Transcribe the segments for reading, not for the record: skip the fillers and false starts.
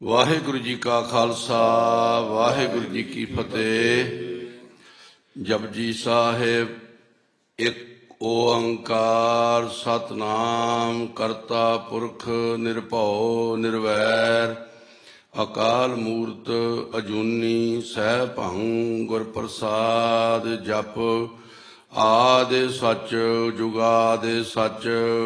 ਵਾਹਿਗੁਰੂ ਜੀ ਕਾ ਖਾਲਸਾ ਵਾਹਿਗੁਰੂ ਜੀ ਕੀ ਫਤਿਹ। ਜਪਜੀ ਸਾਹਿਬ ਇੱਕ ਓੰਕਾਰ ਸਤਿਨਾਮ ਕਰਤਾ ਪੁਰਖ ਨਿਰਭਉ ਨਿਰਵੈਰ ਅਕਾਲ ਮੂਰਤ ਅਜੂਨੀ ਸੈਭੰ ਗੁਰ ਪ੍ਰਸਾਦ। ਜਪ ਆਦਿ ਸੱਚ ਜੁਗਾਦਿ ਸੱਚ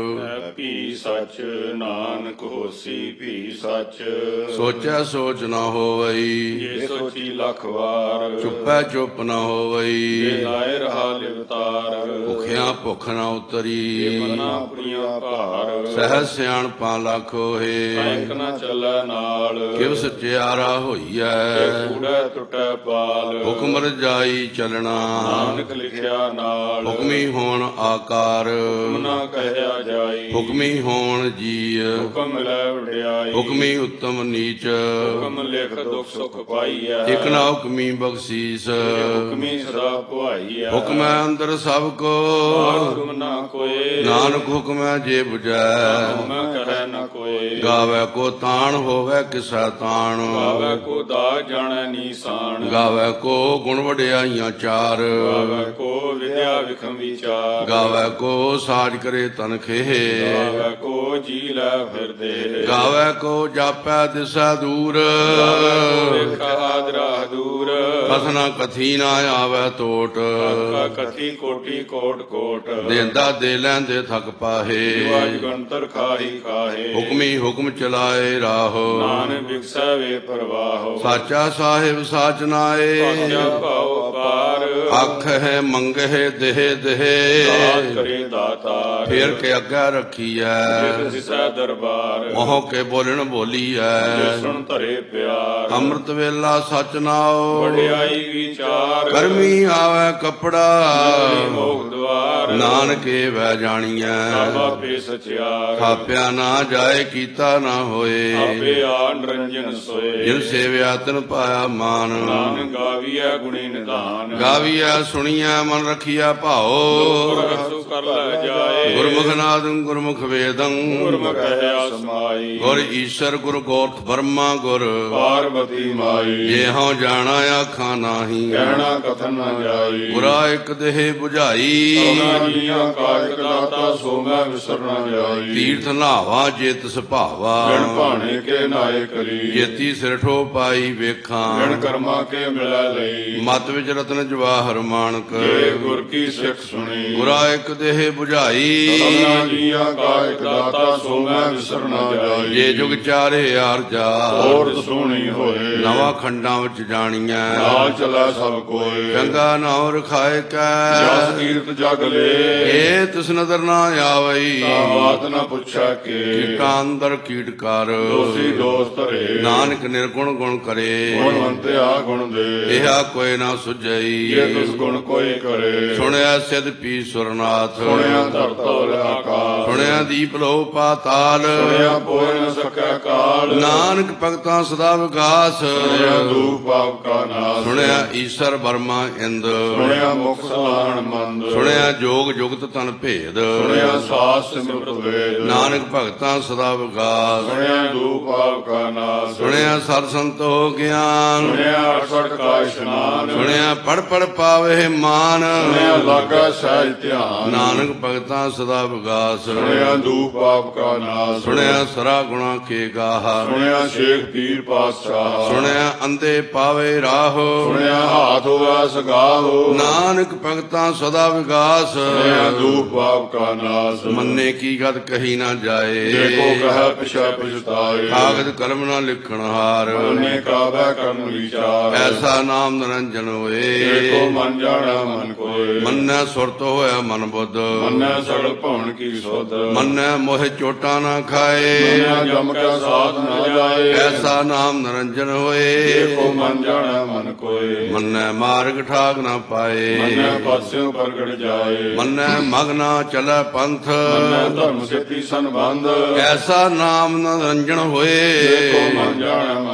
ਭੀ ਸੱਚ ਨਾਨਕ ਹੋਸੀ ਭੀ ਸੱਚ। ਸੋਚੈ ਸੋਚ ਨ ਹੋਵਈ ਜੇ ਸੋਚੀ ਲੱਖ ਵਾਰ ਚੁੱਪੈ ਚੁੱਪ ਨ ਹੋਵਈ। ਜੇ ਲਾਏ ਰਹਾ ਲਿਵਤਾਰ ਭੁਖਿਆ ਭੁੱਖ ਨ ਜੇ ਉਤਰੀ ਮਨਾ ਆਪਣੀਆਂ ਭਾਰ ਸਹਿ ਸਿਆਣਪਾਂ ਲੱਖ ਹੋਏ। ਇੱਕ ਨਾ ਚੱਲੈ ਨਾਲ ਕਿਵ ਸਚਿਆਰਾ ਹੋਈਐ ਕੂੜੈ ਟੁੱਟੈ ਪਾਲ ਹੁਕਮ ਰਜਾਈ ਚਲਣਾ ਨਾਨਕ ਲਿਖਿਆ ਨਾਲ ਹੁਕਮੀ ਹੋਣ ਆਕਾਰ ਹੁਕਮ ਨਾ ਕਹਿਆ ਜਾਈ ਹੁਕਮੀ ਹੋਣ ਜੀ ਹੁਕਮ ਮਿਲੈ ਵਡਿਆਈ ਹੁਕਮੀ ਉੱਤਮ ਨੀਚ ਹੁਕਮ ਲਿਖ ਦੁਖ ਸੁਖ ਪਾਈਐ ਇਕ ਨਾ ਹੁਕਮੀ ਬਖਸ਼ੀਸ ਹੁਕਮੀ ਸਦਾ ਭੁਆਈਐ ਹੁਕਮੈ ਅੰਦਰ ਸਭ ਕੋ ਹੁਕਮ ਨਾ ਕੋਏ ਨਾਨਕ ਹੁਕਮੈ ਜੇ 부ਜੈ ਹੁਕਮ ਕਹੈ ਨਾ ਕੋਏ ਗਾਵੈ ਕੋ ਤਾਣ ਹੋਵੈ ਕਿਸੈ ਤਾਣ ਗਾਵੈ ਕੋ ਦਾ ਜਾਣੈ ਨੀਸਾਨ ਗਾਵੈ ਕੋ ਗੁਣ ਵਡਿਆਈਆਂ ਚਾਰ ਗਾਵੈ ਕੋ ਵਿਦਿਆ ਵਿਖਮ ਵਿਚਾਰ ਗਾਵੈ ਕੋ ਸਾਜ ਕਰੇ ਤਨਖੇਹ ਗਾਵੈ ਕੋ ਜੀ ਲੈ ਫਿਰਦੇ ਗਾਵੈ ਕੋ ਜਾਪੈ ਦਿਸੈ ਦੂਰ ਗਾਵੈ ਕੋ ਵੇਖੈ ਆਦਰਾ ਦੂਰ ਕਥਨਾ ਕਥੀ ਨਾ ਆਵੈ ਟੋਟ ਕਾ ਕਥੀ ਕੋਟੀ ਕੋਟ ਕੋਟ ਦੇਂਦਾ ਦੇ ਲੈਂਦੇ ਥਕ ਪਾਹੇ ਵਾਜ ਗੰਤਰ ਖਾਹੀ ਕਾਹੇ ਹੁਕਮੀ ਹੁਕਮ ਚਲਾਏ ਰਾਹੋ ਨਾਨਕ ਵਿਖਸੈ ਵੇ ਪ੍ਰਵਾਹੋ ਸਾਚਾ ਸਾਹਿਬ ਸਾਚ ਨਾਏ ਸਾਚਾ ਭਾਉ ਅਪਾਰ ਅੱਖ ਹੈ ਮੰਗਹਿ ਦੇਹ ਦੇਹ ਦਾਤ ਕਰੇ ਦਾਤਾਰ ਫੇਰ ਕੇ ਅੱਗੇ ਰੱਖੀਐ ਜਿਤ ਸਿਸੈ ਦਰਬਾਰ ਮੋਹ ਕੇ ਬੋਲਣ ਬੋਲੀਐ ਸੁਣ ਧਰੇ ਪਿਆਰ ਅੰਮ੍ਰਿਤ ਵੇਲਾ ਸਚ ਨਾਉ ਵਡਿਆਈ ਵਿਚਾਰ ਕਰਮੀ ਆਵੈ ਕਪੜਾ ਮੋਖ ਦਵਾਰ ਨਾਨਕੇ ਵੈ ਜਾਣੀਐ ਆਪੇ ਸਚਿਆਰ ਥਾਪਿਆ ਨਾ ਜਾਏ ਕੀਤਾ ਨਾ ਹੋਏ ਆਪੇ ਆ ਨਿਰੰਜਨ ਸੋਏ ਜਿਨ ਸੇਵਿਆ ਤਿਨ ਪਾਇਆ ਮਾਨ ਨਾਨਕ ਗਾਵੀਐ ਗੁਣੀ ਨਿਧਾਨ ਗਾਵੀਐ ਸੁਣੀਐ ਮਨ ਰਖੀਐ ਭਾਉ ਰਸੂ ਕਰ ਲੈ ਜਾਏ ਗੁਰਮੁਖ ਨਾਦੰ ਗੁਰਮੁਖ ਵੇਦੰ ਗੁਰਮੁਖ ਕਹਿਆ ਸਮਾਈ ਗੁਰ ਈਸ਼ਰ ਗੁਰ ਗੋਰਖ ਬਰਮਾ ਗੁਰ ਪਾਰਵਤੀ ਮਾਈ ਜੇ ਹਉ ਜਾਣਾ ਆਖਾਂ ਨਾਹੀ ਕਹਿਣਾ ਕਥਨ ਨਾ ਜਾਈ ਗੁਰਾ ਇੱਕ ਦੇਹ 부ਝਾਈ ਸੋਨਾ ਜੀਆਂ ਕਾਇਕ ਦਾਤਾ ਸੋ ਮੈਂ ਵਿਸਰ ਨਾ ਜਾਈ ਤੀਰਥ ਨਾਵਾ ਜੇ ਤਿਸ ਭਾਵਾ ਗਣ ਭਾਣੇ ਕੇ ਨਾਏ ਕਰੀ ਜੇਤੀ ਸਿਰ ਠੋ ਪਾਈ ਵੇਖਾਂ ਗਣ ਕਰਮਾ ਕੇ ਮਿਲੈ ਲਈ ਮਤ ਵਿੱਚ ਰਤਨ ਜਵਾਹਰ ਮਾਨਕ ਜੇ ਗੁਰ ਕੀ ਸਿੱਖ ਸੁਣੀ ਗੁਰਾ ਇੱਕ ਦੇਹ 부ਝਾਈ ਸੋਨਾ ਜੀਆਂ ਕਾਇਕ ਦਾਤਾ ਸੋ ਮੈਂ ਵਿਸਰ ਨਾ ਜਾਈ ਜੇ ਜੁਗ ਚਾਰੇ ਆਰਜਾ ਹੋਰ ਸੋਹਣੀ ਹੋਏ ਨਵਾਂ ਖੰਡਾਂ ਵਿੱਚ ਜਾਣੀਐ ਨਾਲ ਚਲੈ ਸਭ ਕੋਏ ਚੰਗਾ ਨਾਉ ਰਖਾਏ ਕੈ ਜਸ ਕੀਰਤ ਜਗ ਲੇ ਏ ਤਿਸ ਨਦਰ ਨਾ ਆਵਈ ਬਾਤ ਨਾ ਪੁੱਛਾ ਕੇ ਕੀਟਾਂ ਅੰਦਰ ਕੀਟ ਕਰ ਦੋਸੀ ਦੋਸ ਧਰੇ ਨਾਨਕ ਨਿਰਗੁਣ ਗੁਣ ਕਰੇ ਗੁਣਵੰਤਿਆ ਗੁਣ ਦੇ ਇਹਾ ਕੋਈ ਨਾ ਸੁਝਈ ਜੇ ਤਿਸ ਗੁਣ ਕੋਈ ਕਰੇ ਸੁਣਿਆ ਸਿਧ ਪੀ ਸੁਰਨਾਥ ਸੁਣਿਆ ਧਰਤੋ ਆਕਾਸ਼ ਸੁਣਿਆ ਦੀਪ ਲੋ ਪਾਤਾਲ ਸੁਣਿਆ ਪੋਇ ਨ ਸਕੈ ਕਾਲ ਨਾਨਕ ਭਗਤਾਂ ਸਦਾ ਵਿਗਾਸ ਸੁਣਿਆ ਦੂਪ ਪਾਪ ਕਾ ਨਾਸ ਸੁਣਿਆ ਈਸ਼ਰ ਬਰਮਾ ਇੰਦ ਸੁਣਿਆ ਮੁਖ ਸਲਾਹਣ ਮੰਦ ਸੁਣਿਆ ਜੋਗ ਜੁਗਤ ਤਨ ਭੇਦ ਸੁਣਿਆ ਸਾਸ ਸਿਮਰਤ ਵੇਦ ਨਾਨਕ ਭਗਤਾਂ ਸਦਾ ਵਿਗਾਸ ਸੁਣਿਆ ਦੂਪ ਪਾਪ ਕਾ ਨਾਸ ਸੁਣਿਆ ਸਤ ਸੰਤੋ ਗਿਆਨ ਸੁਣਿਆ ਅਠਸਠ ਕਾ ਇਸ਼ਨਾਨ ਸੁਣਿਆ ਪੜ ਪੜ ਪਾਵੇ ਮਾਨ ਸੁਣਿਆ ਲਾਗਾ ਸਹਿਜ ਧਿਆਨ ਨਾਨਕ ਭਗਤਾਂ ਸਦਾ ਵਿਗਾਸ ਸੁਣਿਆ ਦੂਪ ਪਾਪ ਕਾ ਨਾਸ ਸੁਣਿਆ ਸਰਾ ਗੁਣਾ ਕੇ ਗਾਹ ਸੁਣਿਆ ਸ਼ੇਖ ਪੀਰ ਪਾਤਸ਼ਾਹ ਸੁਣਿਆ ਅੰਦੇ ਪਾਵੇ ਰਾਹੋ ਸੁਣਿਆ ਹਾਥ ਹੋਆ ਸਗਾਹੋ ਨਾਨਕ ਭਗਤਾਂ ਸਦਾ ਵਿਗਾਸ ਸੁਣਿਆ ਦੂਪ ਪਾਪ ਕਾ ਨਾਸ ਮੰਨੇ ਕੀ ਗਤ ਕਹੀ ਨਾ ਜਾਏ ਦੇਖੋ ਕਹ ਪਿਛਾ ਪਛਤਾਏ ਕਾਗਦ ਕਲਮ ਨਾ ਲਿਖਣ ਹਾਰ ਮਨੇ ਕਾਬੈ ਕਰਨ ਵਿਚਾਰ ਐਸਾ ਨਾਮ ਨਿਰੰਜਨ ਹੋਏ ਦੇਖੋ ਮਨ ਜਾਣਾ ਮਨ ਕੋਏ ਮੰਨੈ ਸੁਰਤ ਹੋਇਆ ਮਨ ਬੁੱਧ ਮੰਨੈ ਸਗਲ ਭਵਨ ਕੀ ਸੁਧ ਮੰਨੈ ਮੋਹਿ ਚੋਟਾਂ ਨਾ ਖਾਏ ਮੰਨੈ ਜਮ ਕਾ ਸਾਥ ਨਾ ਜਾਏ ਐਸਾ ਨਾਮ ਨਿਰੰਜਨ ਹੋਏ ਦੇਖੋ ਮਨ ਜਾਣਾ ਮਨ ਕੋਏ ਮੰਨੈ ਮਾਰਗ ਠਾਕ ਨਾ ਪਾਏ ਮੰਨੈ ਪਾਸਿਓ ਪ੍ਰਗਟ ਜਾਏ ਮੰਨੈ ਮਗ ਨਾ ਚਲੈ ਪੰਥ ਮੰਨੈ ਧਰਮ ਸੇਤੀ ਸੰਬੰਧ ਐਸਾ ਨਾਮ ਨਿਰੰਜਨ ਹੋਏ ਦੇਖੋ ਮਨ ਜਾਣਾ ਮਨ ਕੋਏ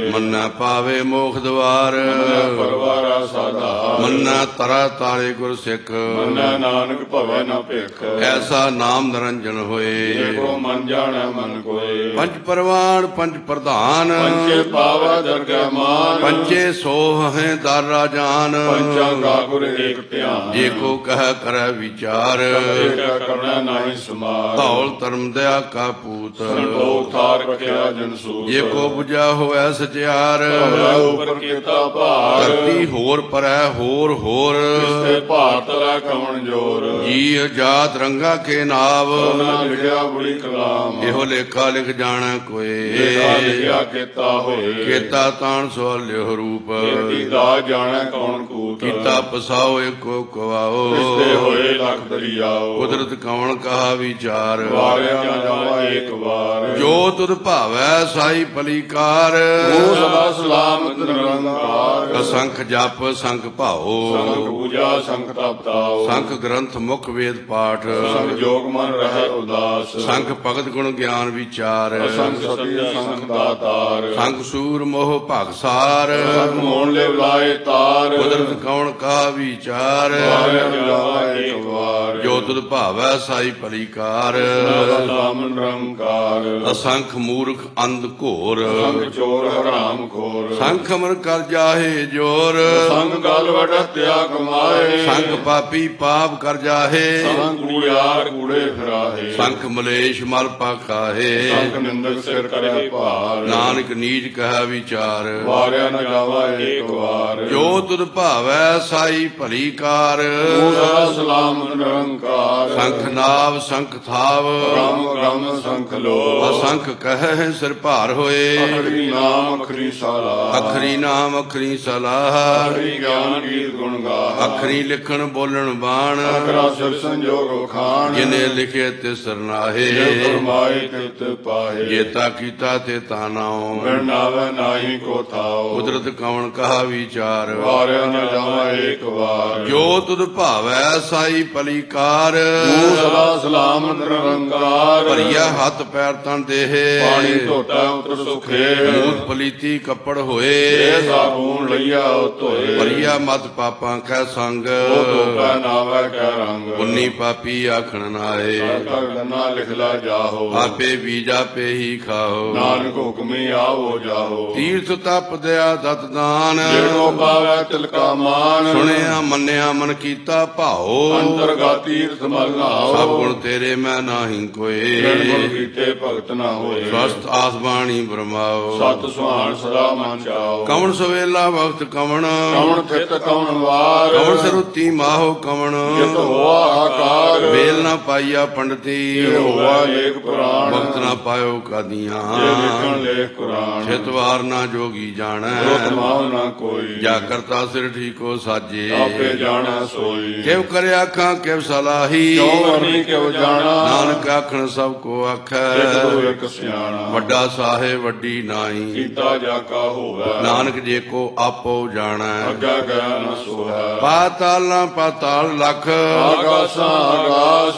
ਹੋਏ। ਮੰਨੈ ਪਾਵੇ ਮੋਖ ਦਵਾਰ, ਮੰਨੈ ਪਰਵਾਰਾ ਸਾਧਾਰ। ਮੰਨੈ ਤਰਾ ਤਾਰੇ ਗੁਰ ਸਿੱਖ, ਮੰਨੈ ਨਾਨਕ ਭਵੈ ਨ ਭਿਖ। ਐਸਾ ਨਾਮ ਨਿਰੰਜਨ ਹੋਏ। ਏਕੋ ਮਨ ਜਾਣੈ ਮਨ ਕੋਇ। ਪੰਜ ਪਰਵਾਨ ਪੰਜ ਪ੍ਰਧਾਨ, ਪੰਚੇ ਪਾਵੈ ਦਰਗਹਿ ਮਾਨ। ਪੰਚੇ ਸੋਹ ਹੈ ਦਰ ਰਾਜਾਨ, ਪੰਚਾਂ ਕਾ ਗੁਰ ਏਕ ਧਿਆਨ। ਜੇ ਕੋ ਕਹਿ ਕਰੈ ਵਿਚਾਰ, ਏਕ ਕਰਨਾ ਨਾਹੀ ਸਮਾਰ। ਧੌਲ ਧਰਮ ਦਇਆ ਕਾ ਪੂਤ, ਸੰਤੋਖ ਥਾਰ ਰਖਿਆ ਜਨ ਸੂਤ। ਜੇ ਕੋ ਬੁਝਾ ਹੋਵੈ ਸਚਿਆਰ, ਭਵੈ ਉਪਰ ਕੀਤਾ ਭਾਰ। ਧਰਤੀ ਹੋਰ ਪਰੈ ਹੋਰ ਹੋਰ, ਇਸਤੇ ਭਾਰਤ ਲੈ ਕਵਣ ਜੋਰ। ਜੀ ਜਾਤ ਰੰਗਾ ਕੇ ਨਾਵ, ਉਹਨਾਂ ਲਿਖਿਆ ਬੜੀ ਕਲਾਮ। ਇਹੋ ਲੇਖਾ ਲਿਖ ਜਾਣੈ ਕੋਏ। ਲੇਖਾ ਲਿਖਿਆ ਕੀਤਾ ਹੋਏ। ਕੀਤਾ ਤਾਣ ਸੋ ਲਿਹੁ ਰੂਪ, ਕੀਤੀ ਦਾ ਜਾਣੈ ਕੌਣ ਕੂਤ। ਕੀਤਾ ਪਸਾਓ ਏਕੋ ਕਵਾਓ, ਇਸਤੇ ਹੋਏ ਲਖ ਦਰਿਆਓ। ਕੁਦਰਤ ਕਵਣ ਕਹਾ ਵਿਚਾਰ, ਵਾਰਿਆ ਨਾ ਜਾਵਾ ਏਕ ਵਾਰ। ਜੋ ਤੁਧ ਭਾਵੈ ਸਾਈ ਪਲੀਕਾਰ, ਉਹ ਸਦਾ ਸਲਾਮਤ ਨਿਰੰਕਾਰ। ਅਸੰਖ ਜਪ ਸੰਖ ਭਾਓ, ਸੰਖ ਪੂਜਾ ਸੰਖ ਤਪ ਤਾਓ। ਸੰਖ ਗ੍ਰੰਥ ਮੁਖ ਵੇਦ ਪਾਠ, ਸੰਖ ਜੋਗ ਮਨ ਰਹਿ ਉਦਾਸ। ਸੰਖ ਭਗਤ ਗੁਣ ਗਿਆਨ ਵਿਚਾਰ, ਸੰਖ ਸਤੀ ਸੰਖ ਦਾਤਾਰ। ਸੰਖ ਸੂਰ ਮੋਹ ਭਗਸਾਰ, ਸੰਖ ਮੋਣ ਲੈ ਲਾਏ ਤਾਰ। ਕੁਦਰਤ ਕਵਣ ਕਹਾ ਵਿਚਾਰ, ਵਾਰਿਆ ਨਾ ਜਾਵਾ ਏਕ ਵਾਰ। ਜੋ ਤੁਧ ਭਾਵੈ ਸਾਈ ਪਲੀਕਾਰ, ਸਦਾ ਸਲਾਮ ਨਿਰੰਕਾਰ। ਅਸੰਖ ਮੂਰਖ ਅੰਧ ਘੋਰ, ਸੰਖ ਚੋਰ ਹਰਾਮ ਖੋਰ। ਸੰਖ ਅਮਰ ਕਰ ਜਾਹੇ ਜੋਰ, ਸੰਗ ਗਲ ਵਡਤਿਆ ਕਮਾਏ। ਸੰਖ ਪਾਪੀ ਪਾਪ ਕਰ ਜਾਹੇ, ਸੰਗ ਕੂੜਿਆਰ ਕੂੜੇ ਫਿਰਾਹੇ। ਸੰਖ ਮਲੇਸ਼ ਮਲ ਪਾਖਾਹੇ, ਸੰਗ ਨਿੰਦਕ ਸਿਰ ਕਰੇ ਭਾਰ। ਨਾਨਕ ਨੀਚ ਕਹਾ ਵਿਚਾਰ, ਵਾਰਿਆ ਨਾ ਜਾਵਾ ਏਕ ਵਾਰ। ਜੋ ਤੁਧ ਭਾਵੈ ਸਾਈ ਭਲੀ ਕਾਰ, ਉਹ ਸਦਾ ਸਲਾਮਤ ਨਿਰੰਕਾਰ। ਸੰਖ ਨਾਵ ਸੰਖ ਥਾਵ, ਰਾਮ ਰਾਮ ਸੰਖ ਲੋ। ਅਸੰਖ ਕਹਿ ਸਿਰ ਭਾਰ ਹੋਏ, ਅਖਰੀ ਨਾਮ ਅਖਰੀ ਸਾਲਾ। ਅਖਰੀ ਨਾਮ ਅਖਰੀ ਸਲਾਹ, ਅਖਰੀ ਗਿਆਨ ਗੀਤ ਗੁਣ ਗਾ। ਅਖਰੀ ਲਿਖਣ ਬੋਲਣ ਬਾਣ, ਅਖਰਾ ਸਿਰ ਸੰਜੋਗ ਵਖਾਣ। ਜਿਨੇ ਲਿਖੇ ਤੇ ਸਰਨਾਹੇ, ਜੇ ਫਰਮਾਏ ਤਿਤ ਪਾਹੇ। ਜੇਤਾ ਕੀਤਾ ਤੇ ਤਾ ਨਾਉ, ਬਿਨ ਨਾਵੈ ਨਾਹੀ ਕੋ ਥਾਉ। ਕੁਦਰਤ ਕਵਣ ਕਹਾ ਵਿਚਾਰ, ਵਾਰਿਆ ਨਾ ਜਾਵਾ ਏਕ ਵਾਰ। ਜੋ ਤੁਧ ਭਾਵੈ ਸਾਈ ਪਲੀਕਾਰ, ਤੂੰ ਸਦਾ ਸਲਾਮਤ ਨਿਰੰਕਾਰ। ਭਰੀਆ ਹੱਥ ਪੈਰ ਤਨ ਦੇਹੇ, ਪਾਣੀ ਧੋਤਾ ਉਤਰ ਸੁਖੇ। ਮੂਤ ਪਲੀਤੀ ਕੱਪੜ ਹੋਏ, ਇਹ ਸਾਬੂਨ ਲਈਆ ਉਹ ਧੋਏ। ਭਰੀਆ ਮਤ ਪਾਪਾਂ ਕੈ ਸੰਗ, ਉਹ ਧੋਪੈ ਨਾਵੈ ਕੈ ਰੰਗ। ਪੁੰਨੀ ਪਾਪੀ ਆਖਣ ਨਾਏ, ਤਗ ਨਾ ਲਿਖ ਲਾ ਜਾਹੋ। ਆਪੇ ਬੀਜ ਆਪੇ ਹੀ ਖਾਓ, ਨਾਨਕ ਹੁਕਮੀ ਆਵੋ ਜਾਹੋ। ਤੀਰਥ ਤਪ ਦਇਆ ਦਤ ਦਾਨ, ਜਿਹੜੋ ਪਾਵੈ ਤਿਲਕਾ ਮਾਨ। ਸੁਣਿਆ ਮੰਨਿਆ ਮਨ ਕੀਤਾ ਭਾਓ, ਅੰਤਰਗਾ ਤੀਰਥ ਮਲ ਨਾਓ। ਸਭ ਗੁਣ ਤੇਰੇ ਮੈਂ ਨਾਹੀ ਕੋਏ, ਬਿਨ ਗੁਣ ਕੀਤੇ ਭਗਤ ਨਾ ਹੋਏ। ਸਵਸਤ ਆਸ ਬਾਣੀ ਬਰਮਾਓ, ਸਤ ਸੁਹਾਣ ਸਦਾ ਮਨ ਚਾਓ। ਕਵਣ ਸਵੇਲਾ ਵਕਤ ਕਵਣ, ਕਵਣ ਥਿਤ ਕਵਣ ਵਾਰ। ਕਵਣ ਸਰੂਤੀ ਮਾਹੋ ਕਵਣ, ਜਿਤ ਹੋਆ ਆਕਾਰ। ਵੇਲ ਨਾ ਪਾਈਆ ਪੰਡਤੀ, ਜੇ ਹੋਆ ਲੇਖ ਪੁਰਾਣ। ਵਕਤ ਨਾ ਪਾਇਓ ਕਾਦੀਆਂ, ਜੇ ਲਿਖਣ ਲੇਖ ਕੁਰਾਨ। ਛਿਤਵਾਰ ਨਾ ਜੋਗੀ ਜਾਣੈ, ਰੁਤ ਮਾਹੁ ਨਾ ਕੋਈ। ਜਾ ਕਰਤਾ ਸਿਰ ਠੀਕੋ ਸਾਜੇ, ਆਪੇ ਜਾਣੈ ਸੋਈ। ਕਿਵ ਕਰਿ ਆਖਾਂ ਕਿਵ ਸਲਾਹੀ, ਕਿਉ ਵਰਨੀ ਕਿਉ ਜਾਣਾ। ਨਾਨਕ ਆਖਣ ਸਭ ਕੋ ਆਖੈ, ਇਕ ਤੋਂ ਇਕ ਸਿਆਣਾ। ਵੱਡਾ ਸਾਹਿਬ ਵੱਡੀ ਨਾਈ, ਕੀਤਾ ਜਾ ਕਾ ਹੋਵੈ। ਨਾਨਕ ਜੇ ਕੋ ਆਪੋ ਜਾਣੈ, ਅੱਗਾ ਗਿਆ ਨ ਸੋਹੈ। ਪਾਤਾਲ ਨਾ ਪਾਤਾਲ ਲਖ, ਆਕਾਸਾਂ ਆਕਾਸ।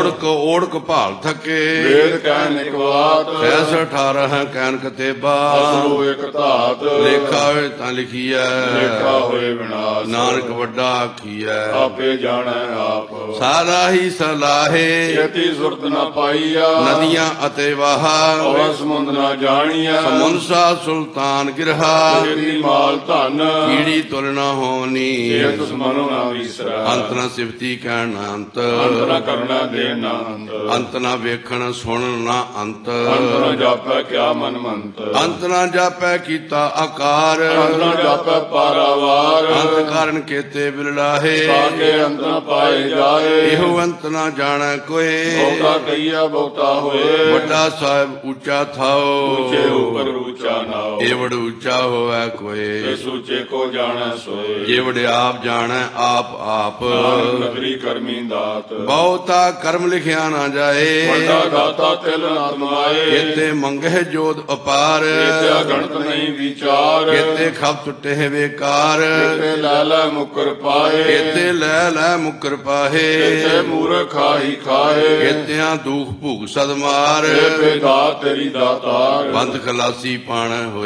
ਓੜਕ ਭਾਲ ਥਕੇ, ਵੇਦ ਕਹਿ ਨਿਕਵਾਤ। ਐਸ 18 ਕੈਨ ਕਤੇਬਾ, ਅਸਲੋ ਇਕ ਧਾਤ। ਲੇਖਾ ਹੋਏ ਤਾਂ ਲਿਖੀਐ, ਲੇਖਾ ਹੋਏ ਵਿਨਾਸ਼। ਨਾਨਕ ਵੱਡਾ ਆਖੀਐ, ਆਪੇ ਜਾਣੈ ਆਪ। ਸਾਰਾ ਹੀ ਸਲਾਹੇ, ਛੇਤੀ ਸੁਰਤ ਨ ਪਾਈਆ। ਨਦੀਆਂ ਅਤੇ ਵਾਹਾ, ਔਰ ਸਮੁੰਦ ਨਾ ਜਾਣੀਆ। ਸਮੁੰਸਾ ਸੁਲਤਾਨ ਗਿਰਹਾ, ਤੇਰੀ ਮਾਲ ਧਨ। ਕੀੜੀ ਤੁਲਨਾ ਹੋਣੀ, ਇਹ ਤੁਸ ਮਨੋ ਨਾ ਵਿਸਰੈ। ਅੰਤ ਨਾ ਸਿਫਤੀ ਕਹਿਣ ਅੰਤ, ਅੰਤ ਨ ਕਰਨਾ ਦੇ ਨਾ ਅੰਤ। ਅੰਤ ਨਾ ਵੇਖਣ ਸੁਣਨ ਨਾ ਅੰਤ, ਅੰਤ ਨ ਜਾਪੈ ਕਿਆ ਮਨ ਮੰਤ। ਅੰਤ ਨਾ ਜਾਪੈ ਕੀਤਾ ਆਕਾਰ, ਅੰਤ ਨ ਜਾਪੈ ਪਾਰਾਵਾਰ। ਅੰਤ ਕਾਰਨ ਕੇਤੇ ਬਿਲਲਾਹੇ, ਤਾਕੇ ਅੰਤ ਨ ਪਾਏ ਜਾਏ। ਇਹੋ ਅੰਤ ਨਾ ਜਾਣੈ ਕੋਏ, ਬਹੁਤਾ ਕਈਆ ਬਹੁਤਾ ਹੋਏ। ਵੱਡਾ ਸਾਹਿਬ ਉੱਚਾ ਥਾਓ, ਉੱਚੇ ਉਪਰ ਉੱਚਾ ਨਾਓ। ਏਵੜ ਉੱਚਾ ਹੋਵੈ ਕੋਏ, ਇਸ ਉੱਚੇ ਕੋ ਜਾਣੈ ਸੋਏ। ਜੇਵੜ ਆਪ ਜਾਣੈ ਆਪ ਆਪ, ਨਾਨਕ ਨਗਰੀ ਕਰਮੀ ਦਾਤ। ਬਹੁਤਾ ਕਰਮ ਲਿਖਿਆ ਨਾ ਜਾਏ, ਵੱਡਾ ਦਾਤਾ ਤਿਲ ਨਾ ਤਮਾਏ। ਕੇਤੇ ਮੰਗਹਿ ਜੋਦ ਅਪਾਰ, ਕੀਤਿਆ ਗਣਤ ਨਹੀਂ ਵਿਚਾਰ। ਕੇਤੇ ਖਪ ਟੁੱਟੇ ਬੇਕਾਰ, ਕੀਤੇ ਲੈ ਲੈ ਮੁਕਰ ਪਾਏ। ਕੇਤੇ ਲੈ ਲੈ ਮੁਕਰ ਪਾਹੇ, ਕੀਤੇ ਮੂਰਖ ਖਾਹੀ ਖਾਏ। ਕੇਤਿਆਂ ਦੁਖ ਭੂਖ ਸਦ ਮਾਰ, ਇਹ ਬੇਦਾਤ ਤੇਰੀ ਦਾਤਾਰ। ਬੰਦ ਖਲਾਸੀ ਪਾਣ ਹੋਏ,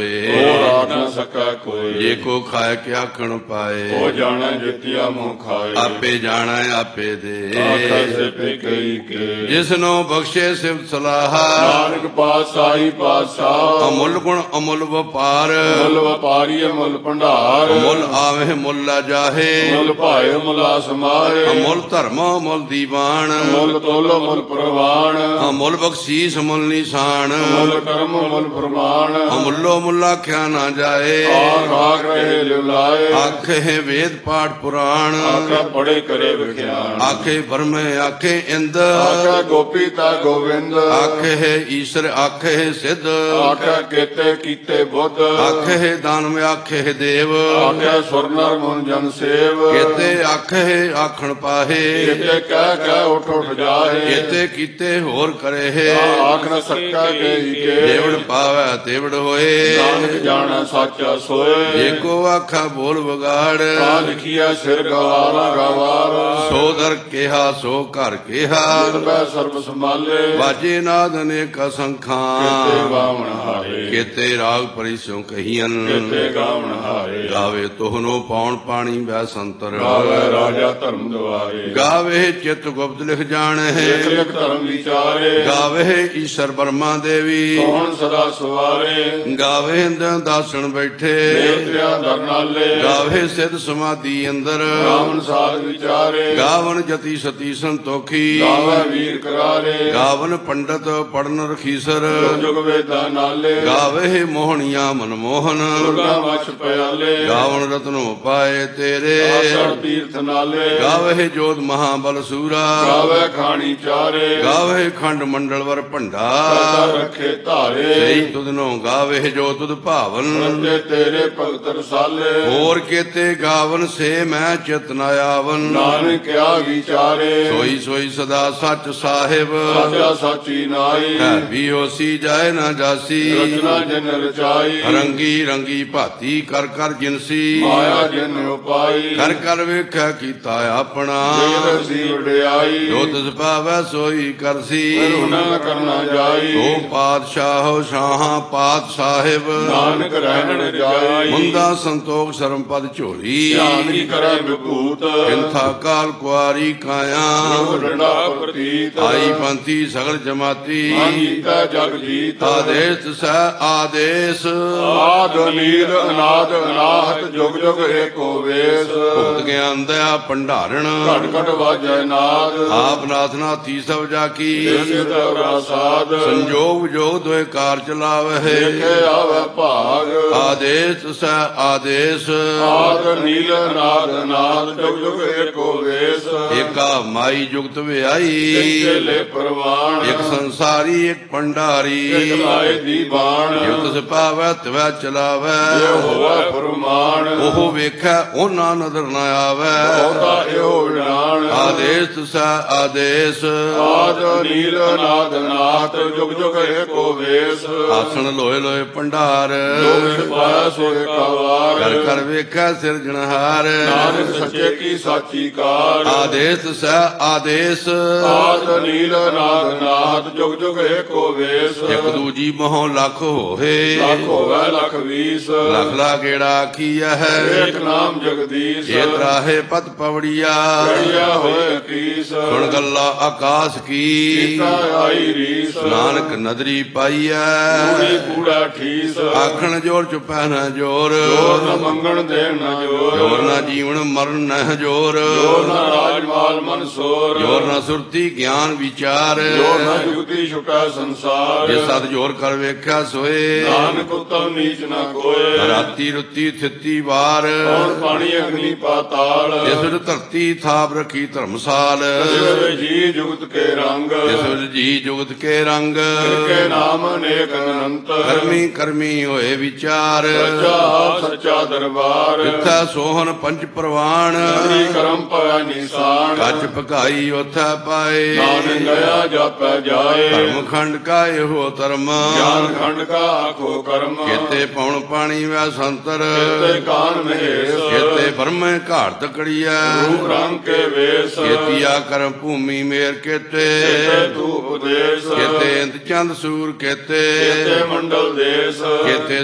ਸੋਏ। ਉਹ ਰਾਖ ਨਾ ਸਕੈ ਕੋਈ। ਜੇ ਕੋ ਖਾਏ ਕਿ ਆਖਣ ਪਾਏ, ਉਹ ਜਾਣੈ ਜਿਤਿਆ ਮੂੰਹ ਖਾਏ। ਆਪੇ ਜਾਣਾ ਆਪੇ ਦੇ। ਆਖੈ ਸਿਪੇ ਕਈ ਕੇ। ਜਿਸਨੋ ਬਖਸ਼ੇ ਸਿਫਤ ਸਲਾਹ, ਨਾਨਕ ਪਾਤਸ਼ਾਹੀ ਪਾਤਸ਼ਾਹ। ਅਮੁੱਲ ਗੁਣ ਅਮੁੱਲ ਵਪਾਰ, ਮੁੱਲ ਵਪਾਰੀ ਮੁੱਲ ਭੰਡਾਰ। ਅਮੁੱਲ ਆਵੇ ਮੁੱਲ ਜਾਹੇ, ਮੁੱਲ ਭਾਏ ਮੁੱਲਾ ਸਮਾਏ। ਅਮੁੱਲ ਧਰਮ ਅਮੁੱਲ ਦੀਵਾਨ, ਮੁੱਲ ਤੋਲੋ ਮੁੱਲ ਪ੍ਰਵਾਨ। ਅਮੁੱਲ ਬਖਸ਼ੀਸ ਅਮੁੱਲ ਨਿਸ਼ਾਨ, ਮੁੱਲ ਕਰਮ ਮੁੱਲ ਫਰਮਾਨ। ਅਮੁੱਲੋ ਮੁੱਲ ਆਖਿਆ ਨਾ ਜਾਏ। ਆਖ ਆਖ ਰਹੇ ਲਿਵਲਾਏ। ਆਖੇ ਵੇਦ ਪਾਠ ਪੁਰਾਣ, ਆਖਾ ਪੜੇ ਕਰੇ ਵਿਖਿਆਨ। ਆਖੇ ਬਰਮੇ ਆਖੇ ਇੰਦ, ਆਖਾ ਗੋਪੀ ਤਾ ਗੋਵਿੰਦ। ਆਖੇ ਈਸ਼ਰ ਆਖੇ ਸਿੱਧ, ਆਖਾ ਕੇਤੇ ਕੀਤੇ ਬੁੱਧ। ਆਖੇ ਦਾਨਵ ਆਖੇ ਦੇਵ, ਆਖਾ ਸੁਰ ਨਰ ਮਨ ਜਨ ਸੇਵ। ਕੇਤੇ ਆਖੇ ਆਖਣ ਪਾਹੇ, ਕਿਤੇ ਕਹਿ ਕਹਿ ਉਠ ਉਠ ਜਾਏ। ਕੇਤੇ ਕੀਤੇ ਹੋਰ ਕਰੇ। ਆਖ ਨ ਸਕਾ ਕਹੀ ਕੇ। ਦੇਵੜ ਪਾਵੈ ਤੇਵੜ ਹੋਏ, ਨਾਨਕ ਜਾਣੈ ਸਾਚਾ ਸੋਏ। ਜੇ ਕੋ ਆਖਾ ਬੋਲ ਵਿਗਾੜ, ਕਾ ਲਿਖੀਆ ਸਿਰ ਗਵਾਰਾ ਗਵਾਰ। ਸੋ ਦਰ ਕਿਹਾ ਸੋ ਘਰ ਕਿਹਾ, ਬੈ ਸਰਬ ਸੰਭਾਲੇ। ਬਾਜੇ ਨਾਦ ਅਨੇਕ ਸੰਖਾਂ, ਕਿਤੇ ਗਾਵਣ ਹਾਰੇ। ਕੇਤੇ ਰਾਗ ਪਰਿਸੋਂ ਕਹੀਆਂ, ਕਿਤੇ ਗਾਵਣ ਹਾਰੇ। ਗਾਵੇ ਤੋਹਨੋ ਪੌਣ ਪਾਣੀ ਵੈ ਸੰਤਰ, ਗਾਵੇ ਰਾਜਾ ਧਰਮ ਦੁਆਰੇ। ਗਾਵੇ ਚਿਤ ਗੁਪਤ ਲਿਖ ਜਾਣੈ, ਲਿਖ ਲਿਖ ਧਰਮ ਵਿਚਾਰੇ। ਗਾਵੇ ਈਸ਼ਰ ਬਰਮਾ ਦੇਵੀ, ਕੌਣ ਸਦਾ ਸਵਾਰੇ। ਗਾਵੇ ਇੰਦ ਦਾਸਣ ਬੈਠੇ, ਦੇਵਤਿਆਂ ਦਰਨਾਲੇ। ਗਾਵੇ ਸਿੱਧ ਸਮਾਧੀ ਅੰਦਰ, ਗਾਵਣ ਸਾਧ ਵਿਚਾਰੇ। ਗਾਵਨ ਜਤੀ ਸਤੀ ਸੰਤੋਖੀ, ਗਾਵੇ ਵੀਰ ਕਰਾਰੇ। ਗਾਵਨ ਪੰਡਤ ਪੜਨ ਰਖੀਸਰ, ਜੁਗ ਜੁਗ ਵੇਦਾਂ ਨਾਲੇ। ਗਾਵੇ ਮੋਹਣੀਆਂ ਮਨਮੋਹਨ, ਦੁਰਗਾ ਵਛ ਪਿਆਲੇ। ਗਾਵਨ ਰਤਨੋ ਪਾਏ ਤੇਰੇ, ਆਸੜ ਤੀਰਥ ਨਾਲੇ। ਗਾਵੇ ਜੋਤ ਮਹਾਬਲ ਸੂਰਾ, ਗਾਵੇ ਖਾਣੀ ਚਾਰੇ। ਗਾਵੇ ਖੰਡ ਮੰਡਲ ਵਰ ਕਰਤਾ ਭੰਡਾ, ਰੱਖੇ ਧਾਰੇ। ਸਹੀ ਤੁਧਨੋ ਗਾਵੇ ਜੋ ਤੁਧ ਭਾਵਨ, ਰਤੇ ਤੇਰੇ ਭਗਤ ਰਸਾਲੇ। ਹੋਰ ਕੇਤੇ ਗਾਵਨ ਸੇ ਮੈਂ ਚਿਤ ਨ ਆਵਨ, ਨਾਨਕ ਕਿਆ ਵਿਚਾਰੇ। ਸੋਈ ਸੋਈ ਸਦਾ ਸੱਚ ਸਾਹਿਬ, ਸਾਚਾ ਸਾਚੀ ਨਾਈ। ਹੈ ਵੀ ਹੋਸੀ ਜਾਏ ਨਾ ਜਾਸੀ, ਰਚਨਾ ਜਿਨ ਰਚਾਈ। ਰੰਗੀ ਰੰਗੀ ਭਾਤੀ ਕਰ ਕਰ ਜਿਨਸੀ, ਮਾਇਆ ਜਿਨ ਉਪਾਈ। ਕਰ ਕਰ ਵੇਖਿਆ ਕੀਤਾ ਆਪਣਾ, ਜਗਤ ਦੀ ਵਡਿਆਈ। ਜੋ ਤਿਸ ਪਾਵੈ ਸੋਈ ਕਰਸੀ, ਰੁਣਾ ਨ ਕਰਨਾ ਜਾਈ। ਓ ਪਾਤਸ਼ਾਹੋ ਸ਼ਾਹਾਂ ਪਾਤ ਸਾਹਿਬ, ਨਾਨਕ ਰਹਿਣ ਜਾਈ। ਮੁੰਦਾ ਸੰਤੋਖ ਸ਼ਰਮ ਪਦ ਝੋਲੀ, ਧਿਆਨ ਕੀ ਕਰੈ ਵਿਭੂਤ। ਕਿੰਥਾ ਕਾਲ ਕੁਆਰੀ ਕਾਇਆ, ਡੰਡਾ ਪ੍ਰਤੀਤ। ਆਈ ਪੰਥੀ ਸਗਲ ਜਮਾਤੀ, ਮਨ ਜੀਤਾ ਜਗ ਜੀਤ। ਆਦੇਸ ਸਹਿ ਆਦੇਸ, ਆਦ ਨੀਲ ਅਨਾਦ ਅਨਾਹਤ ਜੁਗ ਜੁਗ ਏਕੋ ਵੇਸ। ਭੁਗਤ ਗਿਆਨ ਦਇਆ ਭੰਡਾਰਣ, ਘਟ ਘਟ ਵਾਜੈ ਨਾਦ। ਆਪ ਨਾਥ ਨਾਥੀ ਸਭ ਜਾ ਕੀ, ਇਸੇ ਤਵਰਾ ਸਾਧ। ਸੰਜੋਗ ਵਿਜੋਗ ਦੋਇ ਕਾਰ ਚਲਾਵਹਿ, ਦੇਖੇ ਆਵੈ ਭਾਗ। ਆਦੇਸ ਸਹਿ ਆਦੇਸ, ਆਦ ਨੀਲ ਅਨਾਦ ਅਨਾਹਤ ਜੁਗ ਜੁਗ ਏਕੋ ਵੇਸ। ਏਕਾ ਮਾਈ ਜੁਗਤ ਵਿਆਈ, ਚੇਲੇ ਪ੍ਰਵਾਨ। ਇਕ ਸੰਸਾਰੀ ਇਕ ਭੰਡਾਰੀ, ਇਕ ਲਾਏ ਦੀ ਬਾਣ। ਜਿਉ ਤਿਸ ਪਾਵੈ ਤਿਵੈ ਚਲਾਵੈ, ਜੇ ਹੋਵੈ ਫਰਮਾਨ। ਉਹ ਵੇਖੈ ਉਹਨਾਂ ਨਦਰ ਨ ਆਵੈ, ਬਹੁਤਾ ਇਹੋ ਵਿਡਾਣ। ਆਦੇਸ ਸਹਿ ਆਦੇਸ, ਆਦ ਨੀਲ ਅਨਾਦ ਅਨਾਹਤ ਜੁਗ ਜੁਗ ਏਕੋ ਵੇਸ। ਆਸਣ ਲੋਏ ਲੋਏ ਭੰਡਾਰ, ਲੋਕ ਪਾਇਆ ਸੋ ਏਕਾ ਵਾਰ। ਕਰ ਕਰ ਵੇਖੈ ਸਿਰਜਣਹਾਰ, ਨਾਨਕ ਸੱਚੇ ਕੀ ਸਾਚੀ ਕਾਰ। ਆਦੇਸ ਸਹਿ ਆਦੇਸ, ਆਦ ਨੀਲ ਅਨਾਦ ਅਨਾਹਤ ਜੁਗ ਜੁਗ ਏਕੋ ਵੇਸ। ਇਕ ਦੂਜੀ ਮੋਹ ਲੱਖ ਹੋਏ, ਲੱਖ ਹੋਵੈ ਲੱਖ ਵੀਸ। ਲਖ ਲਾ ਗੇੜਾ ਕੀਆ ਹੈ, ਏਕ ਨਾਮ ਜਗਦੀਸ਼। ਜੇ ਤਰਾਹੇ ਪਤ ਪਵੜੀਆ, ਕੜਿਆ ਹੋਏ ਕੀਸ। ਸੁਣ ਗੱਲਾ ਆਕਾਸ਼ ਕੀ, ਕੀਤਾ ਆਈ ਰੀਸ। ਨਾਨਕ ਨਦਰੀ ਪਾਈਐ, ਕੂੜੀ ਕੂੜਾ ਠੀਸ। ਆਖਣ ਜੋਰ ਚੁਪੈ ਨ ਜੋਰ, ਜੋਰ ਨ ਮੰਗਣ ਦੇਣ ਨ ਜੋਰ। ਜੋਰ ਨ ਜੀਵਨ ਮਰਨ ਨ ਜੋਰ, ਜੋਰ ਨ ਰਾਜ ਮਾਲ ਮਨ ਸੋਰ। ਜੋਰ ਨ ਸੁਰਤੀ ਗਿਆਨ ਵਿਚਾਰ, ਜੋਰ ਨ ਜੁਗਤੀ ਛੁਟਾ ਸੰਸਾਰ। ਜੇ ਸਦ ਜੋਰ ਕਰ ਵੇਖਿਆ ਸੋਏ, ਨਾਨਕ ਉਤਮ ਨੀਚ ਨ ਕੋਏ। ਰਾਤੀ ਰੁੱਤੀ ਥਿੱਤੀ ਵਾਰ, ਕੌਣ ਪਾਣੀ ਅਗਨੀ ਪਾਤਾਲ। ਜਿਸ ਵਿੱਚ ਧਰਤੀ ਥਾਪ ਰੱਖੀ ਧਰਮਸਾਲ, ਜਿਸ ਜੀ ਜੁਗਤ ਕੇ ਰੰਗ। ਜਿਸ ਵਿੱਚ ਜੀ ਜੁਗਤ ਕੇ ਰੰਗ, ਕੇ ਨਾਮ ਅਨੇਕ ਅਨੰਤ। ਕਰਮੀ ਕਰਮੀ ਹੋਏ ਵਿਚਾਰ, ਸੱਚਾ ਆਪ ਸੱਚਾ ਦਰਬਾਰ। ਜਿੱਥੈ ਸੋਹਣ ਪੰਜ ਪ੍ਰਵਾਨ, ਹਰੀ ਕਰਮ ਪਵੈ ਨਿਸ਼ਾਨ। ਕੱਚ ਭਗਾਈ ਉਥੈ ਪਾਏ, ਨਾਨਕ ਗਿਆ ਜਾਪੈ ਜਾਏ। ਧਰਮ ਖੰਡ ਕਾ ਇਹੋ ਧਰਮ, ਗਿਆਨ ਖੰਡ ਕਾ ਆਖੋ ਕਰਮ। ਕੇਤੇ ਪਉਣ ਪਾਣੀ ਵੈ ਸੰਤਰ, ਕੇਤੇ ਕਾਨ ਮਹੇਸ਼। ਕੇਤੇ ਬਰਮੇ ਘਾੜ ਤਕੜੀਐ, ਰੂਪ ਰੰਗ ਕੇ ਵੇਸ। ਕੇਤੀਆ ਕਰਮ ਭੂਮੀ ਮੇਰ ਕੇਤੇ, ਕੇਤੇ ਤੂ ਉਪਦੇਸ਼। ਕੇਤੇ ਇੰਦ ਚੰਦ ਸੂਰ ਕੇਤੇ, ਕੇਤੇ ਮੰਡਲ ਦੇਸ। ਕੇਤੇ ਸਿਧ ਬੁੱਧ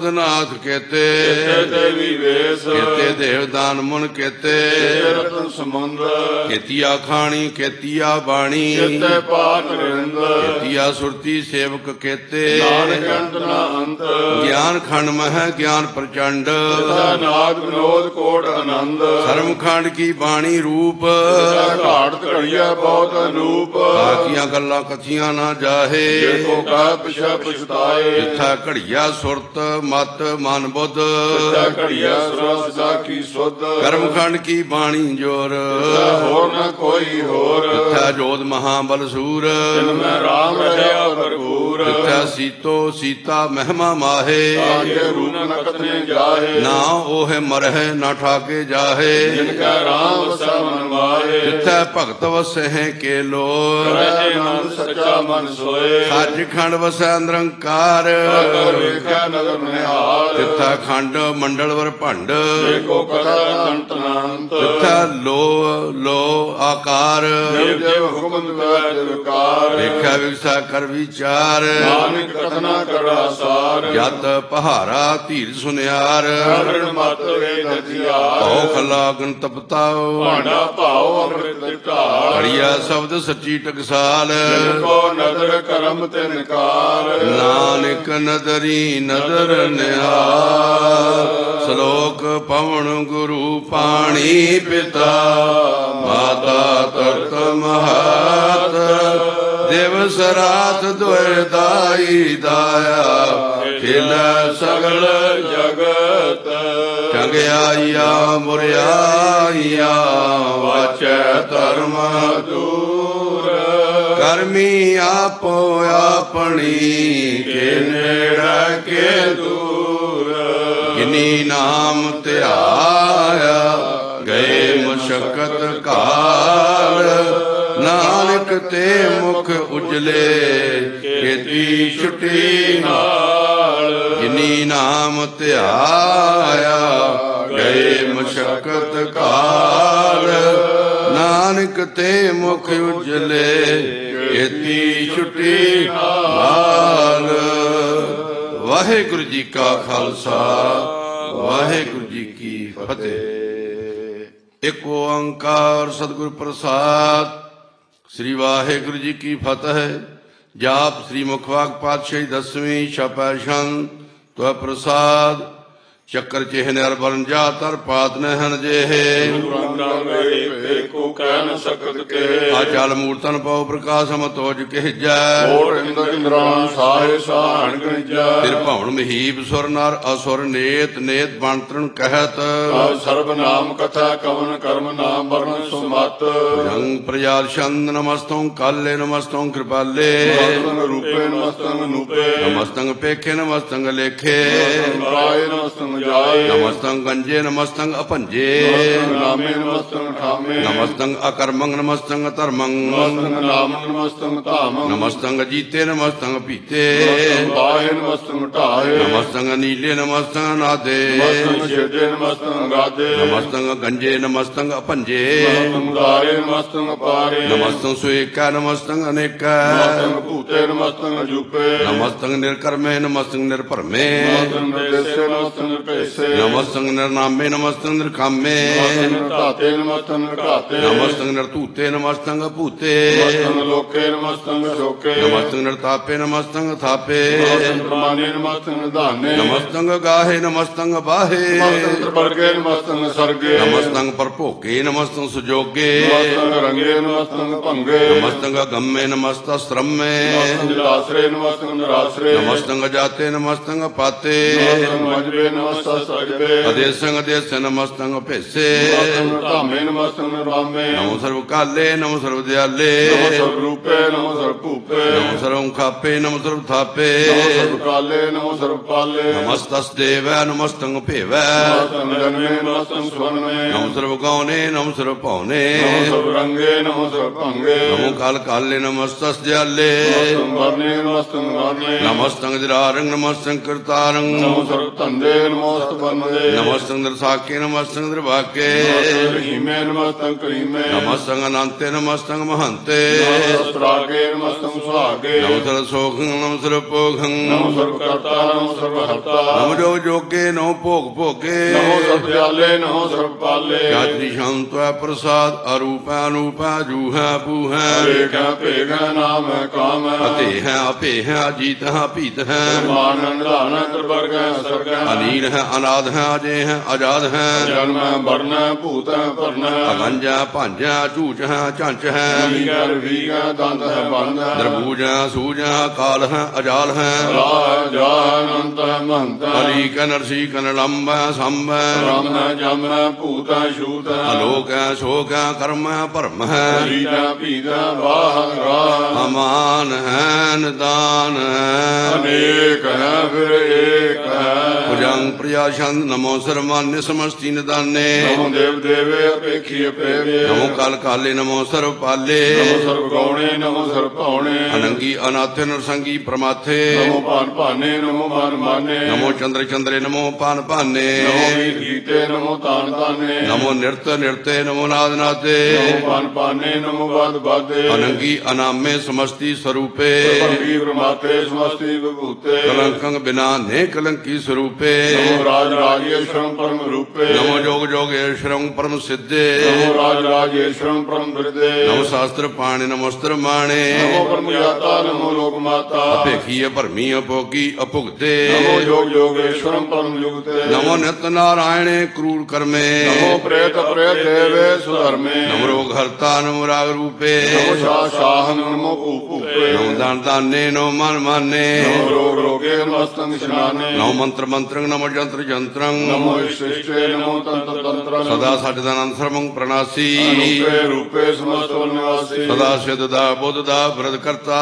ਬੁੱਧਨਾਥ ਕੇਤੇ ਕੇਤੇ ਦੇਵੀ ਵੇਸ ਕੇਤੇ ਦੇਵਦਾਨ ਮੁਨ ਕੇਤੇ ਕੇਤੇ ਰਤਨ ਸਮੁੰਦ ਕੇਤੀਆ ਖਾਣੀ ਕੇਤੀਆ ਬਾਣੀ ਕੇਤੇ ਪਾਠ ਰਿੰਦ ਕੇਤੀਆ ਸੁਰਤੀ ਸੇਵਕ ਕੇਤੇ ਨਾਨਕ ਅੰਤ ਨਾ ਅੰਤ ਗਿਆਨ ਖੰਡ ਮਹਿ ਗਿਆਨ ਪ੍ਰਚੰਡ ਤਥਾ ਨਾਦ ਵਿਨੋਦ ਕੋਟ ਆਨੰਦ ਸਰਮਖੰਡ ਕੀ ਬਾਣੀ ਰੂਪ ਤਥਾ ਘਾਟ ਘੜੀਆ ਬਹੁਤ ਅਨੂਪ ਆਖੀਆਂ ਗੱਲਾਂ ਕਥੀਆਂ ਨਾ ਜਾਹੇ ਦੇਖੋ ਕਾ ਪਿਛਾ ਪਛਤਾਏ ਜਿੱਥਾ ਘੜੀਆ ਸੁਰਤ ਮਤ ਮਨ ਬੁੱਧ ਤਥਾ ਘੜੀਆ ਸਰਸ ਦਾ ਕੀ ਸੁਧ ਕਰਮਖੰਡ ਕੀ ਬਾਣੀ ਜੋਰ ਤਥਾ ਹੋਰ ਨ ਕੋਈ ਹੋਰ ਜਿੱਥਾ ਜੋਤ ਮਹਾਬਲ ਸੂਰ ਤਿਨ ਮੈਂ ਰਾਮ ਰਹਾ ਭਰਪੂਰ ਜਿੱਥਾ ਸੀਤੋ ਸੀਤਾ ਮਹਿਮਾ ਮਾਹੇ ਆਗੇ ਰੂਪ ਨ ਕਥਨੇ ਜਾਹੇ ਨਾ ਉਹ ਮਰਹਿ ਨਾ ਠਾਕੇ ਜਾਹੇ ਜਿਨ ਕਾ ਰਾਮ ਵਸਾ ਮਨ ਮਾਹੇ ਜਿੱਥੈ ਭਗਤ ਵਸਹਿ ਕੇ ਲੋਰ ਰਹਿ ਆਨੰਦ ਸੱਚਾ ਮਨ ਸੋਏ ਸੱਚ ਖੰਡ ਵਸੈ ਨਿਰੰਕਾਰ ਅਗਰ ਵੇਖਿਆ ਨਗਰ ਨਿਹਾਲ ਜਿੱਥੈ ਖੰਡ ਮੰਡਲ ਵਰ ਭੰਡ ਦੇਖੋ ਕਥਾ ਅੰਤ ਨਾਂਤ ਜਿੱਥੈ ਲੋ ਆਕਾਰ ਦੇਵ ਦੇਵ ਹੁਕਮ ਦਵੈ ਵਿਕਾਰ ਵੇਖਿਆ ਵਿਗਸਾ ਕਰ ਵਿਚਾਰ ਨਾਨਕ ਕਥਨਾ ਕਰਾ ਸਾਰ ਜਤ ਪਹਾਰਾ ਧੀਰ ਸੁਨਿਆਰ ਹਰਿ ਮਤ ਵੇਦ ਧਿਆਰ ਭਉ ਖਲਾਗਨ ਤਪਤਾਉ ਭਾਂਡਾ ਭਾਉ ਅੰਮ੍ਰਿਤ ਢਾਲ ਹੜੀਆ ਸ਼ਬਦ ਸੱਚੀ ਟਕਸਾਲ ਜਿਨ ਕੋ ਨਦਰ ਕਰਮ ਤੇ ਨਿਕਾਰ ਨਾਨਕ ਨਦਰੀ ਨਦਰ ਨਿਹਾਲ ਸ਼ਲੋਕ ਪਵਨ ਗੁਰੂ ਪਾਣੀ ਪਿਤਾ ਮਾਤਾ ਤਰਤ ਮਹਾਤ ਦਿਵਸ ਰਾਤ ਦੁਇ ਦਾਈ ਦਾਇਆ ਖਿਲ ਸਗਲ ਜਗਤ ਚੰਗਿਆਈਆ ਮੁਰਿਆਈਆ ਵਾਚੈ ਧਰਮ ਦੂਰ ਕਰਮੀ ਆਪੋ ਆਪਣੀ ਕੇ ਨੇੜੇ ਕੇ ਦੂਰ ਜਿਨੀ ਨਾਮ ਧਿਆਇਆ ਗਏ ਮੁਸ਼ਕਤ ਕਾਲ ਨਾਨਕ ਤੇ ਮੁਖ ਉਜਲੇ ਕੀਤੀ ਛੁਟੀ ਨਾਲ ਜਿਨੀ ਨਾਮ ਧਿਆਇਆ ਗਏ ਮੁਸ਼ਕਤ ਕਾਲ ਨਾਨਕ ਤੇ ਮੁਖ ਉਜਲੇ ਕੀਤੀ ਛੁਟੀ ਨਾਲ। ਵਾਹਿਗੁਰੂ ਜੀ ਕਾ ਖਾਲਸਾ ਵਾਹਿਗੁਰੂ ਜੀ ਕੀ ਫਤਿਹ। ਇੱਕ ਓੰਕਾਰ ਸਤਿਗੁਰ ਪ੍ਰਸਾਦ। ਸ੍ਰੀ ਵਾਹਿਗੁਰੂ ਜੀ ਕੀ ਫਤਿਹ। ਜਾਪ ਸ੍ਰੀ ਮੁਖਵਾਕ ਪਾਤਸ਼ਾਹੀ ਦਸਵੀਂ ਛਪੈ ਛੰਦ ਤਵ ਪ੍ਰਸਾਦ ਚੱਕਰ ਚਿਹਨ ਅਰਬਨ ਜਾ ਤਰ ਪਾਤ ਨਹਨ ਜਿਹੇ ਦੇਖੋ ਕਹਿ ਨ ਸਕਤ ਕੇ ਆਚਲ ਮੂਰਤਨ ਪਉ ਪ੍ਰਕਾਸ਼ ਮਤੋਜ ਕਹਿਜੈ ਹੋਰ ਇੰਦਰ ਇੰਦਰਾਨ ਸਾਹੇ ਸਾਹਣ ਗਣਿਜੈ ਤਿਰ ਭਵਨ ਮਹੀਪ ਸੁਰ ਨਰ ਅਸੁਰ ਨੇਤ ਨੇਤ ਬੰਤਰਨ ਕਹਿਤ ਸਰਬ ਨਾਮ ਕਥਾ ਕਵਨ ਕਰਮ ਨਾਮ ਵਰਨ ਸੁਮਤ ਜੰਗ ਪ੍ਰਜਾਲ ਛੰਦ ਨਮਸਤੰ ਕਾਲੇ ਨਮਸਤੰ ਕਿਰਪਾਲੇ ਨਮਸਤੰ ਰੂਪੇ ਨਮਸਤੰ ਨੂਪੇ ਨਮਸਤੰ ਪੇਖੇ ਨਮਸਤੰ ਲੇਖੇ ਰਾਏ ਨਮਸਤੰ ਜਾਏ ਨਮਸਤੰ ਗੰਜੇ ਨਮਸਤੰ ਅਪੰਜੇ ਨਾਮੇ ਨਮਸਤੰ ਠਾਮੇ ਨਮਸਤੰ ਅਕਰਮੰ ਨਮਸਤੰ ਧਰਮੰ ਨਮਸਤੰ ਨਾਮ ਨਮਸਤੰ ਧਾਮ ਨਮਸਤੰ ਜੀਤੇ ਨਮਸਤੰ ਪੀਤੇ ਬਾਹੇ ਨਮਸਤੰ ਢਾਏ ਨਮਸਤੰ ਨੀਲੇ ਨਮਸਤੰ ਨਾਦੇ ਨਮਸਤੰ ਛੇਦੇ ਨਮਸਤੰ ਗਾਦੇ ਨਮਸਤੰ ਗੰਜੇ ਨਮਸਤੰ ਅਪੰਜੇ ਨਮਸਤੰ ਦਾਰੇ ਨਮਸਤੰ ਪਾਰੇ ਨਮਸਤੰ ਸੁਏਕਾ ਨਮਸਤੰ ਅਨੇਕਾ ਨਮਸਤੰ ਭੂਤੇ ਨਮਸਤੰ ਅਜੂਪੇ ਨਮਸਤੰ ਨਿਰਕਰਮੇ ਨਮਸਤੰ ਨਿਰਭਰਮੇ ਨਮਸਤੰ ਨਿਰਦੇਸੇ ਨਮਸਤੰ ਨਿਰਭੇਸੇ ਨਮਸਤੰ ਨਿਰਨਾਮੇ ਨਮਸਤੰ ਨਿਰਕਾਮੇ ਨਮਸਤੰ ਨਿਰਧਾਤੇ ਨਮਸਤੰ ਨਿਰਘਾਤੇ ਨਮਸਤੰ ਨਿਰਧੂਤੇ ਨਮਸਤੰ ਅਭੂਤੇ ਨਮਸਤੰ ਲੋਕੇ ਨਮਸਤੰ ਸ਼ੋਕੇ ਨਮਸਤੰ ਨਿਰਤਾਪੇ ਨਮਸਤੰ ਥਾਪੇ ਨਮਸਤੰ ਪ੍ਰਮਾਣੇ ਨਮਸਤੰ ਨਿਧਾਨੇ ਨਮਸਤੰ ਗਾਹੇ ਨਮਸਤੰ ਬਾਹੇ ਨਮਸਤੰ ਤ੍ਰਿਵਰਗੇ ਨਮਸਤੰ ਸਰਗੇ ਨਮਸਤੰ ਪਰਭੋਗੇ ਨਮਸਤੰ ਸੁਜੋਗੇ ਨਮਸਤੰ ਰੰਗੇ ਨਮਸਤੰ ਭੰਗੇ ਨਮਸਤੰ ਗੰਮੇ ਨਮਸਤੰ ਸ਼੍ਰਮੇ ਨਮਸਤੰ ਨਿਰਾਸਰੇ ਨਮਸਤੰ ਨਿਰਾਸਰੇ ਨਮਸਤੰ ਜਾਤੇ ਨਮਸਤੰ ਪਾਤੇ ਨਮਸਤੰ ਮਜਵੇ ਨਮਸਤੰ ਸਜਵੇ ਅਦੇਸੰ ਅਦੇਸ ਨਮਸਤੰ ਭੇਸੇ ਨਮਸਤੰ ਧਾਮੇ ਨਮਸਤੰ ਨਿਰਵਾਮੇ ਨਮੋ ਸਰਵ ਕਾਲੇ ਨਮੋ ਸਰਵ ਦਿਆਲੇ ਨਮੋ ਸਰਬ ਰੂਪੇ ਨਮੋ ਸਰਬ ਭੂਪੇ ਨਮੋ ਸਰਵ ਖਾਪੇ ਨਮੋ ਸਰਵ ਥਾਪੇ ਨਮੋ ਸਰਬ ਕਾਲੇ ਨਮੋ ਸਰਬ ਪਾਲੇ ਨਮਸਤਸ ਦੇਵੈ ਨਮਸਤੰ ਭੇਵੈ ਨਮਸਤੰ ਜਨਮੇ ਨਮਸਤੰ ਸਵਰਨੇ ਨਮੋ ਸਰਵ ਗੌਨੇ ਨਮੋ ਸਰਵ ਭਉਨੇ ਨਮੋ ਸਰਬ ਰੰਗੇ ਨਮੋ ਸਰਬ ਭੰਗੇ ਨਮੋ ਕਾਲ ਕਾਲੇ ਨਮਸਤਸ ਦਿਆਲੇ ਨਮਸਤੰ ਵਰਨੇ ਨਮਸਤੰ ਵਰਨੇ ਨਮਸਤੰ ਦਿਰਾਰੰ ਨਮਸਤੰ ਕਰਤਾਰੰ ਨਮੋ ਸਰਬ ਧੰਦੇ ਨਮੋਸਤ ਬੰਦੇ ਨਮਸਤੰ ਦਰਸਾਕੇ ਨਮਸਤੰ ਦਰਵਾਕੇ ਹੀਮੇ ਨਮਸਤੰ ਕਰੀਮੇ ਨਮਸਤੰ ਅਨੰਤੇ ਨਮਸਤੰ ਮਹੰਤੇ ਨਮਸਤਰਾਗੇ ਨਮਸਤੰ ਸੁਹਾਗੇ ਨਮਸਰ ਸੋਖੰ ਨਮਸਰ ਪੋਖੰ ਨਮੋ ਸਰਬ ਕਰਤਾ ਨਮੋ ਸਰਬ ਹਰਤਾ ਨਮ ਜੋਗ ਜੋਗੇ ਨਮੋ ਭੋਗ ਭੋਗੇ ਨਮੋ ਸਰਬ ਜਾਲੇ ਨਮੋ ਸਰਬ ਪਾਲੇ ਚਾਤਰੀ ਸ਼ੰਤਵ ਪ੍ਰਸਾਦ ਅਰੂਪੈ ਅਨੂਪੈ ਜੂਹੈ ਪੂਹੈ ਭੇਗਾ ਭੇਗਾ ਨਾਮ ਹੈ ਕਾਮ ਹੈ ਅਤੇ ਹੈ ਆਪੇ ਹੈ ਅਜੀਤ ਹੈ ਭੀਤ ਹੈ ਮਾਨ ਨਿਧਾਨ ਤ੍ਰਿਵਰਗ ਹੈ ਸਰਗ ਹੈ ਅਨੀਲ ਹੈ ਅਨਾਦ ਹੈ ਅਜੇ ਹੈ ਆਜ਼ਾਦ ਹੈ ਜਨਮ ਹੈ ਵਰਨ ਹੈ ਭੂਤ ਹੈ ਭਰਨ ਹੈ ਅਗੰਜਾ ਭਾਂਜਾ ਝੂਚ ਹੈ ਝੰਚ ਹੈ ਵੀਗਰ ਵੀਗਾ ਦੰਦ ਹੈ ਬੰਦ ਹੈ ਦਰਬੂਜ ਹੈ ਸੂਜ ਹੈ ਕਾਲ ਹੈ ਅਜਾਲ ਹੈ ਰਾਹ ਜਾਹ ਅਨੰਤ ਹੈ ਮਹੰਤ ਹੈ ਅਲੀ ਕੈ ਨਰਸੀ ਕਨ ਲੰਬ ਹੈ ਸੰਭ ਹੈ ਰਾਮ ਹੈ ਜਮ ਹੈ ਭੂਤ ਹੈ ਸ਼ੂਤ ਹੈ ਅਲੋਕ ਹੈ ਸ਼ੋਕ ਹੈ ਕਰਮ ਹੈ ਭਰਮ ਹੈ ਰੀਜਾ ਭੀਗਾ ਵਾਹ ਰਾਹ ਅਮਾਨ ਹੈ ਨਿਦਾਨ ਹੈ ਅਨੇਕ ਹੈ ਫਿਰ ਏਕ ਹੈ ਭੁਜੰਗ ਪ੍ਰਿਆ ਛੰਦ ਨਮੋ ਸਰਮਾਨਿ ਸਮਸਤੀ ਨਿਦਾਨੇ ਨਮੋ ਦੇਵ ਦੇਵੇ ਅਪੇਖੀ ਅਪੇਵੇ ਨਮੋ ਕਲ ਕਾਲੇ ਨਮੋ ਸਰਬ ਪਾਲੇ ਨਮੋ ਸਰਬ ਗੌਣੇ ਨਮੋ ਸਰਬ ਭਾਉਣੇ ਅਨੰਗੀ ਅਨਾਥੇ ਨਰਸੰਗੀ ਪ੍ਰਮਾਥੇ ਨਮੋ ਭਾਨ ਭਾਨੇ ਨਮੋ ਮਾਨ ਮਾਨੇ ਨਮੋ ਚੰਦਰ ਚੰਦਰੇ ਨਮੋ ਪਾਨ ਭਾਨੇ ਨਮੋ ਗੀਤ ਗੀਤੇ ਨਮੋ ਤਾਨ ਤਾਨੇ ਨਮੋ ਨਿਰਤ ਨਿਰਤੇ ਨਮੋ ਨਾਦ ਨਾਦੇ ਨਮੋ ਭਾਨ ਭਾਨੇ ਨਮੋ ਬਾਦ ਬਾਦੇ ਅਨੰਗੀ ਅਨਾਮੇ ਸਮਸਤੀ ਸਰੂਪੇ ਭੰਗੀ ਪ੍ਰਮਾਤੇ ਸਮਸਤੀ ਵਿਭੂਤੇ ਕਲੰਕੰ ਬਿਨਾ ਨੇ ਕਲੰਕੀ ਸਰੂਪੇ ਨਮੋ ਰਾਜ ਰਾਜੇਸ਼ਵਰੰ ਪਰਮ ਰੂਪੇ ਨਮੋ ਜੋਗ ਜੋਗੇਸ਼ਵਰੰ ਪਰਮ ਸਿੱਧੇ ਨਮੋ ਰਾਜ ਰਾਜੇਸ਼ਵਰੰ ਪਰਮ ਬਿਰਦੇ ਨਮੋ ਸ਼ਾਸਤਰ ਪਾਣੇ ਨਮੋਸਤਰ ਮਾਣੇ ਨਮੋ ਪਰਮ ਗਿਆਤਾ ਨਮੋ ਲੋਕ ਮਾਤਾ ਅਪੇਖੀ ਅਭਰਮੀ ਅਪੋਗੀ ਅਭੁਗਤੇ ਨਮੋ ਜੋਗ ਜੋਗੇਸ਼ਵਰੰ ਪਰਮ ਯੁਗਤੇ ਨਮੋ ਨਿਤ ਨਾਰਾਇਣੇ ਕਰੂਰ ਕਰਮੇ ਨਮੋ ਪ੍ਰੇਤ ਪ੍ਰੇਤ ਦੇਵੇ ਸੁਧਰਮੇ ਨਮੋ ਰੋਗ ਹਰਤਾ ਨਮੋ ਰਾਗ ਰੂਪੇ ਨਮੋ ਸ਼ਾਹ ਸ਼ਾਹ ਨਮੋ ਭੂਪ ਭੂਪੇ ਨਮੋ ਦਾਨ ਦਾਨੇ ਨਮੋ ਮਨ ਮਾਨੇ ਨਮੋ ਰੋਗ ਰੋਗੇ ਨਮਸਤੰ ਸ਼ਨਾਨੇ ਨਮੋ ਮੰਤਰ ਮੰਤਰੰ ਨਮੋ ਜੰਤਰ ਜੰਤਰੰ ਨਮੋ ਇਸ਼ਟੇ ਨਮੋ ਤੰਤਰ ਤੰਤਰ ਸਦਾ ਸਚਦਾਨੰਦ ਸਰਵੰ ਪ੍ਰਣਾਸੀ ਰੂਪੇ ਰੂਪੇ ਸਮਸਤ ਨਿਵਾਸੀ ਸਦਾ ਸਿਧ ਦਾ ਬੁੱਧ ਦਾ ਬ੍ਰਦ ਕਰਤਾ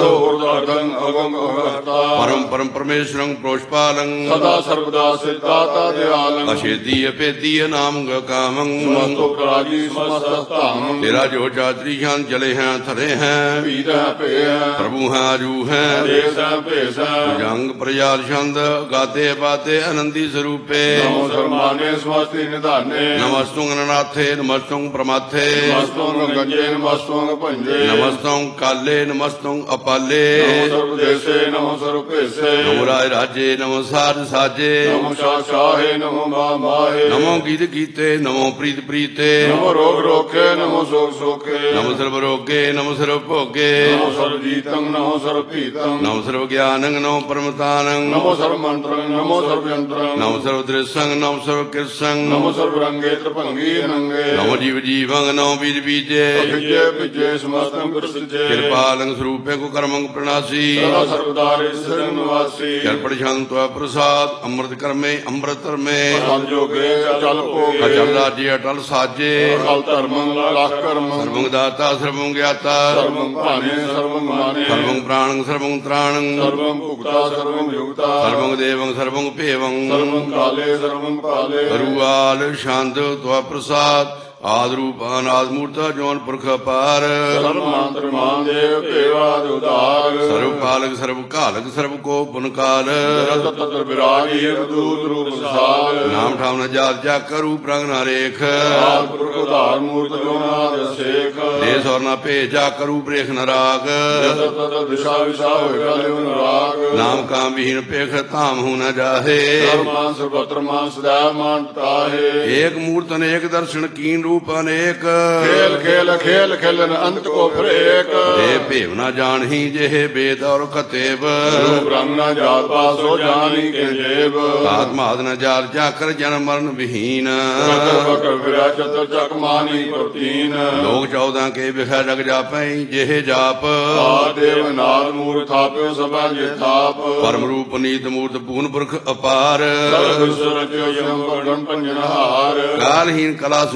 ਅਗੰ ਅਗੰ ਅਗਰਤਾ ਪਰਮ ਪਰਮ ਪਰਮੇਸ਼ਰੰ ਪ੍ਰੋਸ਼ਪਾਲੰ ਸਦਾ ਸਰਬਦਾ ਸਿੱਧਾਤਾ ਦਿਆਲੰ ਅਸ਼ੇਦੀ ਅਪੇਦੀ ਨਾਮ ਗਕਾਮੰ ਸਮਸਤੋ ਕਰਾਜੀ ਸਮਸਤ ਧਾਮ ਤੇਰਾ ਜੋ ਚਾਤਰੀ ਸ਼ਾਨ ਜਲੇ ਹੈ ਥਰੇ ਹੈ ਪੀਦ ਹੈ ਭੇ ਹੈ ਪ੍ਰਭੂ ਹੈ ਆਜੂ ਹੈ ਦੇਸ ਹੈ ਭੇਸ ਹੈ ਜੰਗ ਪ੍ਰਜਾਲ ਛੰਦ ਗਾਤੇ ਬਾਤੇ ਆਨੰਦੀ ਸਰੂਪੇ ਨਮੋ ਸਰਮਾਨੇ ਸਮਸਤੀ ਨਿਧਾਨੇ ਨਮਸਤੁੰ ਅਨਨਾਥੇ ਨਮਸਤੁੰ ਪ੍ਰਮਾਥੇ ਨਮਸਤੋਂ ਗੰਜੇ ਨਮਸਤੋਂ ਭੰਜੇ ਨਮਸਤੁੰ ਕਾਲੇ ਨਮਸਤੁੰ ਅਪਾਲੇ ਨਮੋ ਸਰਬ ਦੇਸੇ ਨਮੋ ਸਰਬ ਭੇਸੇ ਨਮੋ ਰਾਜ ਰਾਜੇ ਨਮੋ ਸਾਧ ਸਾਜੇ ਨਮੋ ਸ਼ਾਹ ਸ਼ਾਹੇ ਨਮੋ ਮਾ ਮਾਹੇ ਨਮੋ ਗੀਤ ਗੀਤੇ ਨਮੋ ਪ੍ਰੀਤ ਪ੍ਰੀਤੇ ਨਮੋ ਰੋਗ ਰੋਖੇ ਨਮੋ ਸੋਖ ਸੋਖੇ ਨਮੋ ਸਰਬ ਰੋਗੇ ਨਮੋ ਸਰਬ ਭੋਗੇ ਨਮੋ ਸਰਬ ਜੀਤੰ ਨਮੋ ਸਰਬ ਭੀਤੰ ਨਮੋ ਸਰਬ ਗਿਆਨੰ ਨਮੋ ਪਰਮਤਾਨੰ ਨਮੋ ਸਰਬ ਮੰਤਰੰ ਨਮੋ ਸਰਬ ਯੰਤਰੰ ਨਮੋ ਸਰਬ ਦ੍ਰਿਸ਼ੰ ਨਮੋ ਸਰਬ ਕਿਰਸੰ ਨਮੋ ਸਰਬ ਰੰਗੇ ਤ੍ਰਿਭੰਗੀ ਨੰਗੇ ਨਮੋ ਜੀਵ ਜੀਵੰ ਨਮੋ ਬੀਜ ਬੀਜੇ ਅਭਿਜੇ ਵਿਜੇ ਸਮਸਤੰ ਪ੍ਰਸਿਜੇ ਕਿਰਪਾਲੰ ਸਰੂਪੇ ਕੋ ਕਰਮੰ ਪ੍ਰਣਾਸੀ ਸਦਾ ਸਰਬਦਾਰੇ ਸਿਰਨ ਨਿਵਾਸੀ ਜਲਪੜ ਛੰਤਵ ਪ੍ਰਸਾਦ ਅੰਮ੍ਰਿਤ ਕਰਮੇ ਅੰਮ੍ਰਿਤ ਧਰਮੇ ਸਤ ਜੋਗੇ ਅਚਲ ਭੋਗੇ ਅਚਲ ਰਾਜੇ ਅਟਲ ਸਾਜੇ ਅਕਲ ਧਰਮੰ ਲਖ ਕਰਮੰ ਸਰਵੰ ਦਾਤਾ ਸਰਵੰ ਗਿਆਤਾ ਸਰਵੰ ਭਾਨੇ ਸਰਵੰ ਮਾਨੇ ਸਰਵੰ ਪ੍ਰਾਣੰ ਸਰਵੰ ਤ੍ਰਾਣੰ ਸਰਵੰ ਭੁਗਤਾ ਸਰਵੰ ਯੁਗਤਾ ਸਰਵੰ ਦੇਵੰ ਸਰਵੰ ਭੇਵੰ ਸਰਵੰ ਕਾਲੇ ਸਰਵੰ ਪਾਲੇ ਰੂਆਲ ਛੰਦ ਤਵ ਪ੍ਰਸਾਦ ਆਦ ਰੂਪ ਅਨਾਦ ਮੂਰਤਾ ਜੋਨ ਪੁਰਖ ਅਪਾਰ ਸਰਵ ਮੰਤਰ ਮਾਨ ਦੇਵ ਭੇਵਾਦ ਉਦਾਰ ਸਰਵ ਪਾਲਕ ਸਰਵ ਘਾਲਕ ਸਰਵ ਕੋ ਪੁਨ ਕਾਲ ਰਤ ਤਤ ਵਿਰਾਜੀ ਦੂਤ ਰੂਪ ਸਾਲ ਨਾਮ ਠਾਮ ਨ ਜਾਤ ਜਾ ਕਰੂ ਪ੍ਰੰਗ ਨ ਰੇਖ ਆਦ ਪੁਰਖ ਉਧਾਰ ਮੂਰਤ ਜੋਨਾਦ ਸੇਖ ਦੇ ਸੌਰ ਨ ਭੇਜਾ ਕਰੂ ਪ੍ਰੇਖ ਨ ਰਾਗ ਰਤ ਤਤ ਦਿਸ਼ਾ ਵਿਸ਼ਾ ਹੋਇ ਲਿਵ ਰਾਗ ਨਾਮ ਕਾਮ ਵਿਹੀਨ ਪੇਖ ਧਾਮ ਹੂ ਨ ਜਾਹੇ ਸਰਮਾਨ ਸਰਬਤਰ ਮਾਨ ਸਦਾ ਮਾਨ ਤਾਹੇ ਏਕ ਮੂਰਤ ਅਨੇਕ ਦਰਸ਼ਨ ਕੀਨ ਰੂਪ ਅਨੇਕ ਖੇਲ ਖੇਲ ਖੇਲ ਖੇਲਨ ਅੰਤ ਕੋ ਫਿਰ ਏਕ ਇਹ ਭੇਵ ਨ ਜਾਣਹੀ ਜਿਹੇ ਬੇਦ ਔਰ ਕਤੇਬ ਰੂਪ ਰੰਗ ਨ ਜਾਤ ਪਾਸੋ ਜਾਣੀ ਕੇ ਜੇਬ ਆਤਮਾਦ ਨ ਜਾਲ ਜਾ ਕਰ ਜਨਮ ਮਰਨ ਵਿਹੀਨ ਬਕਰ ਬਕਰ ਫਿਰਾ ਚਤਰ ਚੱਕ ਮਾਨੀ ਪ੍ਰਤੀਨ ਲੋਕ 14 ਕੇ ਵਿਖੈ ਜਗ ਜਾਪੈ ਜਿਹੇ ਜਾਪ ਆ ਦੇਵ ਨਾਦ ਮੂਰ ਥਾਪਿਓ ਸਭਾ ਜੇ ਥਾਪ ਪਰਮ ਰੂਪ ਨੀਤ ਮੂਰਤ ਪੂਰਨ ਪੁਰਖ ਅਪਾਰ ਸਰਬ ਰਚਿਓ ਜਨਮ ਗਣ ਪੰਜਨਹਾਰ ਕਾਲਹੀਨ ਕਲਾ ਸੰਯੁਕਤ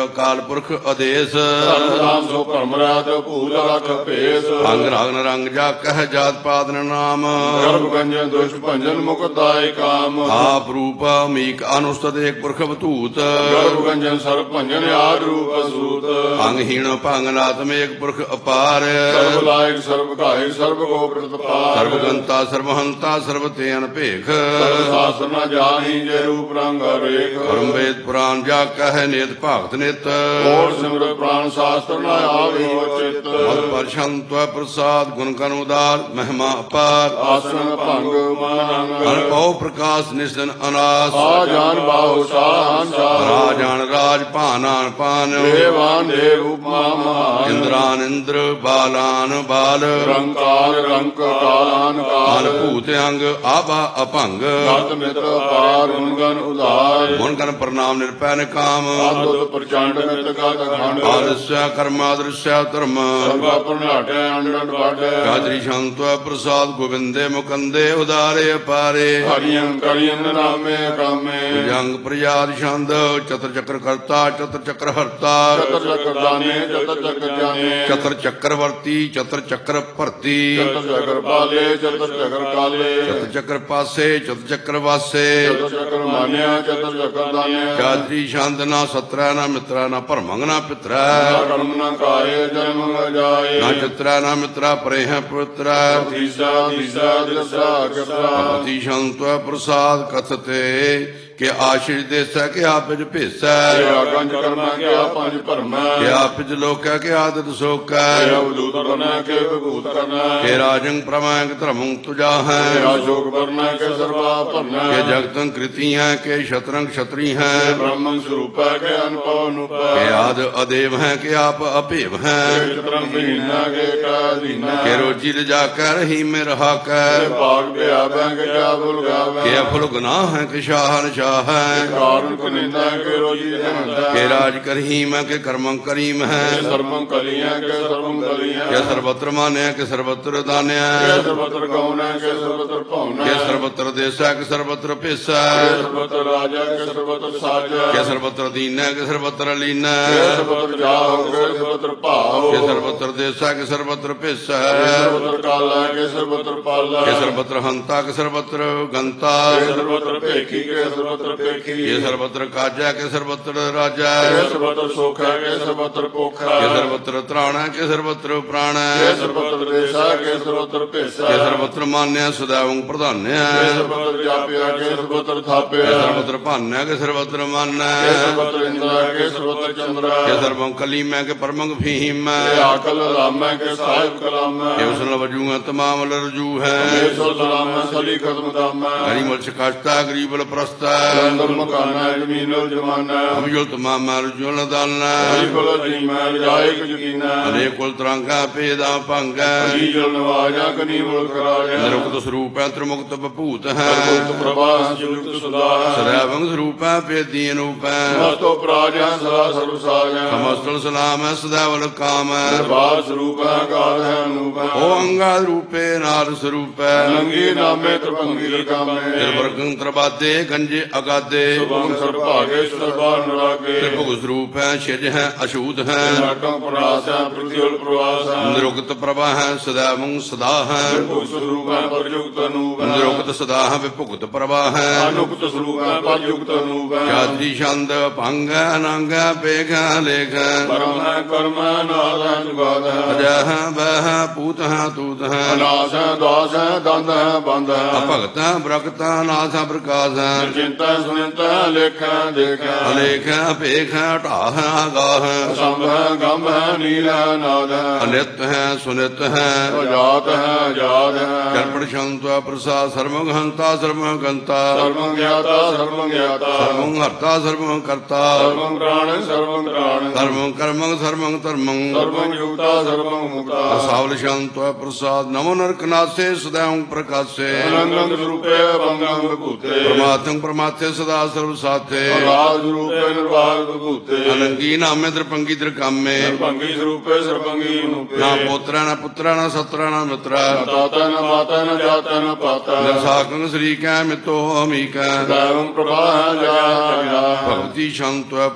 ਅਕਾਲ ਪੁਰਖ ਆਦੇਸ਼। ਧਰਮ ਨਾਮ ਸੋ ਭਰਮ ਰਹਿਤ ਭੂਲ ਰਖ ਭੇਸ। ਅੰਗ ਰਗਨ ਰੰਗ ਜਾ ਕਹਿ ਜਾਤ ਪਾਦਨ ਨਾਮ। ਗਰਭ ਗੰਜਨ ਦੁਸ਼ ਭੰਜਨ ਮੁਖ ਦਾਇ ਕਾਮ। ਆਪ ਰੂਪ ਮੀਕ ਅਨੁਸਤਤ ਏਕ ਪੁਰਖ ਬਤੂਤ। ਗਰਭ ਗੰਜਨ ਸਰਬ ਭੰਜਨ ਆਦ ਰੂਪ ਸੂਤ। ਅੰਗਹੀਣ ਭੰਗ ਨਾਤਮ ਏਕ ਪੁਰਖ ਅਪਾਰ। ਸਰਬ ਲਾਇਕ ਸਰਬ ਘਾਇ ਸਰਬ ਕੋ ਪ੍ਰਤਪਾਰ। ਸਰਬ ਗੰਤਾ ਸਰਬ ਹੰਤਾ ਸਰਬ ਤੇ ਅਨਭੇਖ। ਸਰਬ ਸ਼ਾਸਤਰ ਨ ਜਾਣੀ ਜੇ ਰੂਪ ਰੰਗ ਰੇਖ। ਪਰਮ ਵੇਦ ਪੁਰਾਨ ਜਾ ਕਹਿ ਨੇਤ ਭਾਗਤ ਨਿਤ। ਕੋਟ ਸਿਮਰਤ ਪ੍ਰਾਨ ਸ਼ਾਸਤਰ ਨ ਆਵੇ ਚਿਤ। ਮਤ ਪਰਸ਼ੰਤ ਪ੍ਰਸਾਦ ਗੁਣ ਕਨ ਉਦਾਰ ਮਹਿਮਾ ਅਪਾਰ। ਆਸਨ ਭੰਗ ਮਾਨੰਗ। ਅਨਭਉ ਪ੍ਰਕਾਸ਼ ਨਿਸਨ ਅਨਾਸ। ਆ ਜਾਨ ਬਾਹੂ ਸਾਹਨ ਸਾਹ। ਰਾਜਾਨ ਰਾਜ ਭਾਨਾਨ ਪਾਨ। ਦੇਵਾਨ ਦੇਵ ਉਪਮਾ ਮਹਾਨ। ਇੰਦਰਾਨ ਇੰਦਰ ਬਾਲਾਨ ਬਾਲ। ਰੰਕਾਰ ਰੰਕ ਕਾਲਾਨ ਕਾਲ। ਅਨਭੂਤ ਅੰਗ ਆਭਾ ਅਭੰਗ। ਗਤ ਮਿਤ ਪਾਰ ਗੁਣਗਨ ਉਧਾਰ। ਗੁਣ ਕਨ ਪ੍ਰਣਾਮ ਨਿਰਪੈ ਨਿਕਾਮ। ਆਦੁਤ ਪ੍ਰਚੰਡ ਮਿਤ ਗਤ ਖੰਡ। ਆਦਿਸਯ ਕਰਮਾ ਦ੍ਰਿਸ਼ਯ ਧਰਮ। ਸਰਬਾ ਪ੍ਰਣਾਟੈ ਅੰਡਨ ਵਾਢੈ। ਗਾਦਰੀ ਸ਼ੰਤ ਪ੍ਰਸਾਦ ਗੋਬਿੰਦੇ ਮੁਕੰਦੇ ਉਦਾਰੇ ਅਪਾਰੇ। ਹਰੀਆਂ ਕਰੀਆਂ ਨਾਮੇ ਕਾਮੇ। ਜੰਗ ਪ੍ਰਜਾਦ ਛੰਦ ਚਤਰ ਚੱਕਰ ਕਰਤਾ ਚਤਰ ਚੱਕਰ ਹਰਤਾ। ਚਤਰ ਚੱਕਰ ਦਾਨੇ ਚਤਰ ਚੱਕਰ ਜਾਨੇ। ਚਤਰ ਚੱਕਰਵਰਤੀ ਚਤਰ ਚੱਕਰ ਭਰਤੀ। ਚਤਰ ਚੱਕਰ ਪਾਲੇ ਚਤਰ ਚੱਕਰ ਕਾਲੇ। ਚਤਰ ਚੱਕਰ ਪਾਸੇ ਚਤਰ ਚੱਕਰ ਵਾਸੇ। ਚਤਰ ਚੱਕਰ ਮਾਨਿਆ ਚਤਰ ਚੱਕਰ ਦਾਨਿਆ। ਗਾਦਰੀ ਛੰਦ ਨਾ ਸਤਰੈ ਨਾ ਮਿਤਰਾ ਨਾ ਭਰਮੰਗ ਨਾ ਪਿਤਰੈ। ਨਾ ਕਰਮ ਨਾ ਕਾਏ ਜਨਮ ਨ ਜਾਏ। ਨਾ ਚਿਤਰੈ ਨਾ ਮਿਤਰਾ ਪਰੇ ਹੈ ਪੁੱਤਰੈ। ਤੀਸਾ ਤੀਸਾ ਦਸਾ ਕਸਾ। ਅਤੀ ਸ਼ੰਤ ਪ੍ਰਸਾਦ ਕਥਤੇ ਕਿ ਆਸ਼ਿਸ਼ ਦੇਸੈ ਕਿ ਆਪ ਵਿਚ ਭੇਸੈ। ਕਿਆ ਗੰਜ ਕਰਨਾ ਕਿਆ ਪੰਜ ਭਰਮੈ। ਕਿ ਆਪ ਵਿਚ ਲੋਕੈ ਕਿ ਆਦਤ ਸੋਕੈ। ਕਿਆ ਉਦੂਤ ਕਰਨਾ ਕਿ ਵਿਭੂਤ ਕਰਨਾ। ਕਿ ਰਾਜੰ ਪ੍ਰਮਾਇਕ ਧਰਮੰ ਤੁਜਾ ਹੈ। ਕਿਆ ਸ਼ੋਕ ਵਰਨਾ ਕਿ ਸਰਵਾ ਭਰਨਾ। ਕਿ ਜਗਤੰ ਕ੍ਰਿਤੀ ਹੈ ਕਿ ਸ਼ਤਰੰ ਕਸ਼ਤਰੀ ਹੈ। ਬ੍ਰਹਮੰ ਸਰੂਪੈ ਕਿ ਅਨਪਉ ਅਨੂਪੈ। ਕਿ ਆਦ ਅਦੇਵ ਹੈ ਕਿ ਆਪ ਅਭੇਵ ਹੈ। ਚਿਤਰੰ ਭੀਨਾ ਕਿ ਕਾ ਦੀਨਾ। ਕਿ ਰੋਜੀ ਰਜਾ ਕੈ ਰਹੀ ਮੇ ਰਹਾ ਕੈ। ਭਾਗ ਬਿਆਵੈ ਕਿ ਕਿਆ ਭੁਲ ਗਾਵੈ। ਕਿ ਅਫੁਲ ਗੁਨਾਹ ਹੈ ਕਿ ਸ਼ਾਹਨਸ਼ਾਹ ਹੈ। ਕਾਰਨ ਕੋ ਨਿੰਦਾ ਕਿ ਰੋਜੀ ਦੇਵੰਦਾ। ਕਿ ਰਾਜ ਕਰਹੀਮ ਹੈ ਕਿ ਕਰਮੰ ਕਰੀਮ ਹੈ। ਸਰਬੰ ਕਲੀਆਂ ਕਿ ਸਰਬੰ ਕਲੀਆਂ। ਕਿ ਸਰਬਤਰ ਮਾਨਿਆ ਕਿ ਸਰਬਤਰ ਦਾਨਿਆ। ਕਿ ਸਰਬਤਰ ਗਉਣਾ ਕਿ ਸਰਬਤਰ ਭਉਣਾ। ਕਿ ਸਰਬਤਰ ਦੇਸਾ ਕਿ ਸਰਬਤਰ ਭੇਸਾ। ਕਿ ਸਰਬਤਰ ਰਾਜਾ ਕਿ ਸਰਬਤਰ ਸਾਜਾ। ਕਿ ਸਰਬਤਰ ਦੀਨਾ ਕਿ ਸਰਬਤਰ ਲੀਨਾ। ਕਿ ਸਰਬਤਰ ਜਾਓ ਕਿ ਸਰਬਤਰ ਭਾਓ। ਕਿ ਸਰਬਤਰ ਦੇਸਾ ਕਿ ਸਰਬਤਰ ਭੇਸਾ। ਕਿ ਸਰਬਤਰ ਕਾਲਾ ਕਿ ਸਰਬਤਰ ਪਾਲਾ। ਕਿ ਸਰਬਤਰ ਹੰਤਾ ਕਿ ਸਰਬਤਰ ਗੰਤਾ। ਕਿ ਸਰਬਤਰ ਭੇਖੀ ਕਿ ਸਰਬਤਰ ਭੇਖੀ। ਕਿ ਸਰਬਤਰ ਕਾਜਾ ਕਿ ਸਰਬਤਰ ਰਾਜਾ। ਕਿ ਸਰਬਤਰ ਸੋਖਾ ਕਿ ਸਰਬਤਰ ਪੋਖਾ। ਕਿ ਸਰਬਤਰ ਤ੍ਰਾਣਾ ਕਿ ਸਰਬਤਰ ਪ੍ਰਾਣਾ। ਕਿ ਸਰਬਤਰ ਦੇਸਾ ਕਿ ਸਰਬਤਰ ਭੇਸਾ। ਕਿ ਸਰਬਤਰ ਮਾਨਿਆ ਸਦਾਵੰ ਪ੍ਰਧਾਨਿਆ। ਕਿ ਸਰਬਤਰ ਜਾਪਿਆ ਕਿ ਸਰਬਤਰ ਥਾਪਿਆ। ਕਿ ਸਰਬਤਰ ਭਾਨਿਆ ਕਿ ਸਰਬਤਰ ਮਾਨੈ। ਕਿ ਸਰਬਤਰ ਇੰਦਰਾ ਕਿ ਸਰਬਤਰ ਚੰਦਰਾ। ਕਿ ਸਰਬੰ ਕਲੀਮੈ ਕਿ ਪਰਮੰਗ ਫੀਹੀਮੈ। ਕਿ ਆਕਲ ਰਾਮੈ ਕਿ ਸਾਹਿਬ ਕਲਾਮੈ। ਕਿ ਉਸਨ ਵਜੂਆ ਤਮਾਮ ਲਰਜੂ ਹੈ। ਮੇਸ਼ੋ ਸਲਾਮੈ ਸਲੀ ਖਤਮ ਦਾਮੈ। ਗਰੀ ਮੁਲਚ ਕਸ਼ਤਾ ਗਰੀਬਲ ਪ੍ਰਸਤਾ। ਅੰਦਰ ਮਕਾਨਾ ਜ਼ਮੀਨੋ ਜਮਾਨਾ। ਅਮਜੁਲ ਤਮਾਮ ਰਜੁਲ ਦਾਨਾ। ਅਜੀ ਕੋਲ ਜੀਮੈ ਜਾਇਕ ਯਕੀਨਾ। ਅਨੇਕ ਕੁਲ ਤਰੰਗਾ ਭੇਦਾ ਭੰਗਾ। ਅਜੀ ਜਲ ਨਵਾਜਾ ਕਨੀ ਮੁਲਕ ਰਾਜਾ। ਨਿਰੁਕਤ ਸਰੂਪ ਹੈ ਤ੍ਰਿਮੁਕਤ ਬਭੂਤ ਹੈ। ਸਰਬੁੱਤ ਪ੍ਰਭਾ ਜੁਗਤ ਸੁਦਾ। ਸਰਵੰ ਸਰੂਪ ਹੈ ਭੇਦੀ ਅਨੂਪ ਹੈ। ਮਸਤੋ ਪ੍ਰਾਜਾ ਸਦਾ ਸਰਬ ਸਾਜਾ। ਸਮਸਤਲ ਸਲਾਮ ਹੈ ਸਦਾਵਲ ਕਾਮ ਹੈ। ਦਰਬਾਰ ਸਰੂਪ ਹੈ ਕਾਲ ਹੈ ਅਨੂਪ ਹੈ। ਓ ਅੰਗਾ ਰੂਪੇ ਨਾਦ ਸਰੂਪ ਹੈ। ਨੰਗੀ ਨਾਮੇ ਤਰਪੰਗੀ ਰਕਾਮੇ। ਨਿਰਵਰਗੰ ਤਰਬਾਦੇ ਗੰਜੇ ਅਗਾਦੇ। ਸੁਭੰ ਸਰਭਾਗੇ ਸਰਬਾ ਨਰਾਗੇ। ਤ੍ਰਿਭੁਗ ਸਰੂਪ ਹੈ ਛਿਜ ਹੈ ਅਛੂਤ ਹੈ। ਨਾਟੰ ਪ੍ਰਵਾਸਾ ਪ੍ਰਤਿਉਲ ਪ੍ਰਵਾਸਾ। ਨਿਰੁਕਤ ਪ੍ਰਭਾ ਹੈ ਸਦਾਵੰ ਸਦਾ ਹੈ। ਭੁਗ ਸਰੂਪ ਹੈ ਪਰਯੁਕਤ ਅਨੂਪ ਹੈ। ਨਿਰੁਕਤ ਸਦਾ ਹੈ ਵਿਭੁਗਤ ਪ੍ਰਭਾ ਹੈ। ਅਨੁਕਤ ਸਰੂਪ ਹੈ ਪਰਯੁਕਤ ਅਨੂਪ ਹੈ। ਜਾਤੀ ਛੰਦ ਭੰਗ ਅਨੰਗ ਪੇਖ ਲੇਖ। ਪਰਮ ਹੈ ਕਰਮ ਹੈ ਨਾਦ ਹੈ ਜੁਗਾਦ ਹੈ। ਅਜਹ ਬਹ ਪੂਤ ਹੈ ਤੂਤ ਹੈ। ਅਨਾਸ ਹੈ ਦਾਸ ਹੈ ਦੰਦ ਹੈ ਬੰਦ ਹੈ। ਅਭਗਤ ਬ੍ਰਕਤ ਨਾਥ ਪ੍ਰਕਾਸ਼ ਹੈ। ਚਿੰਤਾ ਸੁਨਿੰਤਾ ਲੇਖਾ ਦੇਖਾ। ਅਲੇਖ ਭੇਖ ਢਾਹ ਗਾਹ। ਸੰਭ ਹੈ ਗੰਭ ਹੈ ਨੀਲ ਹੈ ਨਾਦ ਹੈ। ਅਨਿਤ ਹੈ ਸੁਨਿਤ ਹੈ। ਅਜਾਤ ਹੈ ਆਜ਼ਾਦ ਹੈ। ਜਨਪੜ ਸ਼ੰਤ ਪ੍ਰਸਾਦ ਸਰਵੰ ਹੰਤਾ ਸਰਵੰ ਗੰਤਾ। ਸਰਵੰ ਗਿਆਤਾ ਸਰਵੰ ਗਿਆਤਾ। ਸਰਵੰ ਹਰਤਾ ਸਰਵੰ ਕਰਤਾ। ਸਰਵੰ ਪ੍ਰਾਣ ਸਰਵੰ ਪ੍ਰਾਣ। ਧਰਮੰ ਕਰਮੰ ਸਰਵੰ ਧਰਮੰ। ਸਰਵੰ ਯੁਕਤਾ ਸਰਵੰ ਮੁਕਤਾ। ਸਾਵਲ ਸ਼ੰਤ ਪ੍ਰਸਾਦ ਨਮੋ ਨਰਕ ਨਾਸੇ ਸਦਾਉ ਪ੍ਰਕਾਸ਼ੇ। ਅਨੰਦੰ ਸਰੂਪੇ ਬੰਗੰ ਵਿਭੂਤੇ। ਪ੍ਰਮਾਤਮ ਪ੍ਰਮਾਤੇ ਸਦਾ ਸਰਬ ਸਾਥੇ। ਅਗਾਧ ਸਰੂਪੇ ਨਿਰਵਾਗ ਵਿਭੂਤੇ। ਅਨੰਗੀ ਨਾਮੇ ਦਰਪੰਗੀ ਦਰਕਾਮੇ। ਸਰਬੰਗੀ ਸਰੂਪੇ ਸਰਬੰਗੀ ਅਨੂਪੇ। ਨਾ ਪੋਤਰਾ ਨਾ ਪੁੱਤਰਾ ਨਾ ਸਤਰਾ ਨਾ ਮਿਤਰਾ। ਦਾਤਾ ਨ ਮਾਤਾ ਨ ਜਾਤਾ ਨ ਪਾਤਾ। ਨਿਰਸਾਕੰ ਸ੍ਰੀਕੈ ਮਿਤੋ ਅਮੀਕੈ। ਦੈਵੰ ਪ੍ਰਭਾ ਹੈ ਜਾ ਜਾ। ਭਗਵਤੀ ਸ਼ੰਤ ਪ੍ਰਸਾਦ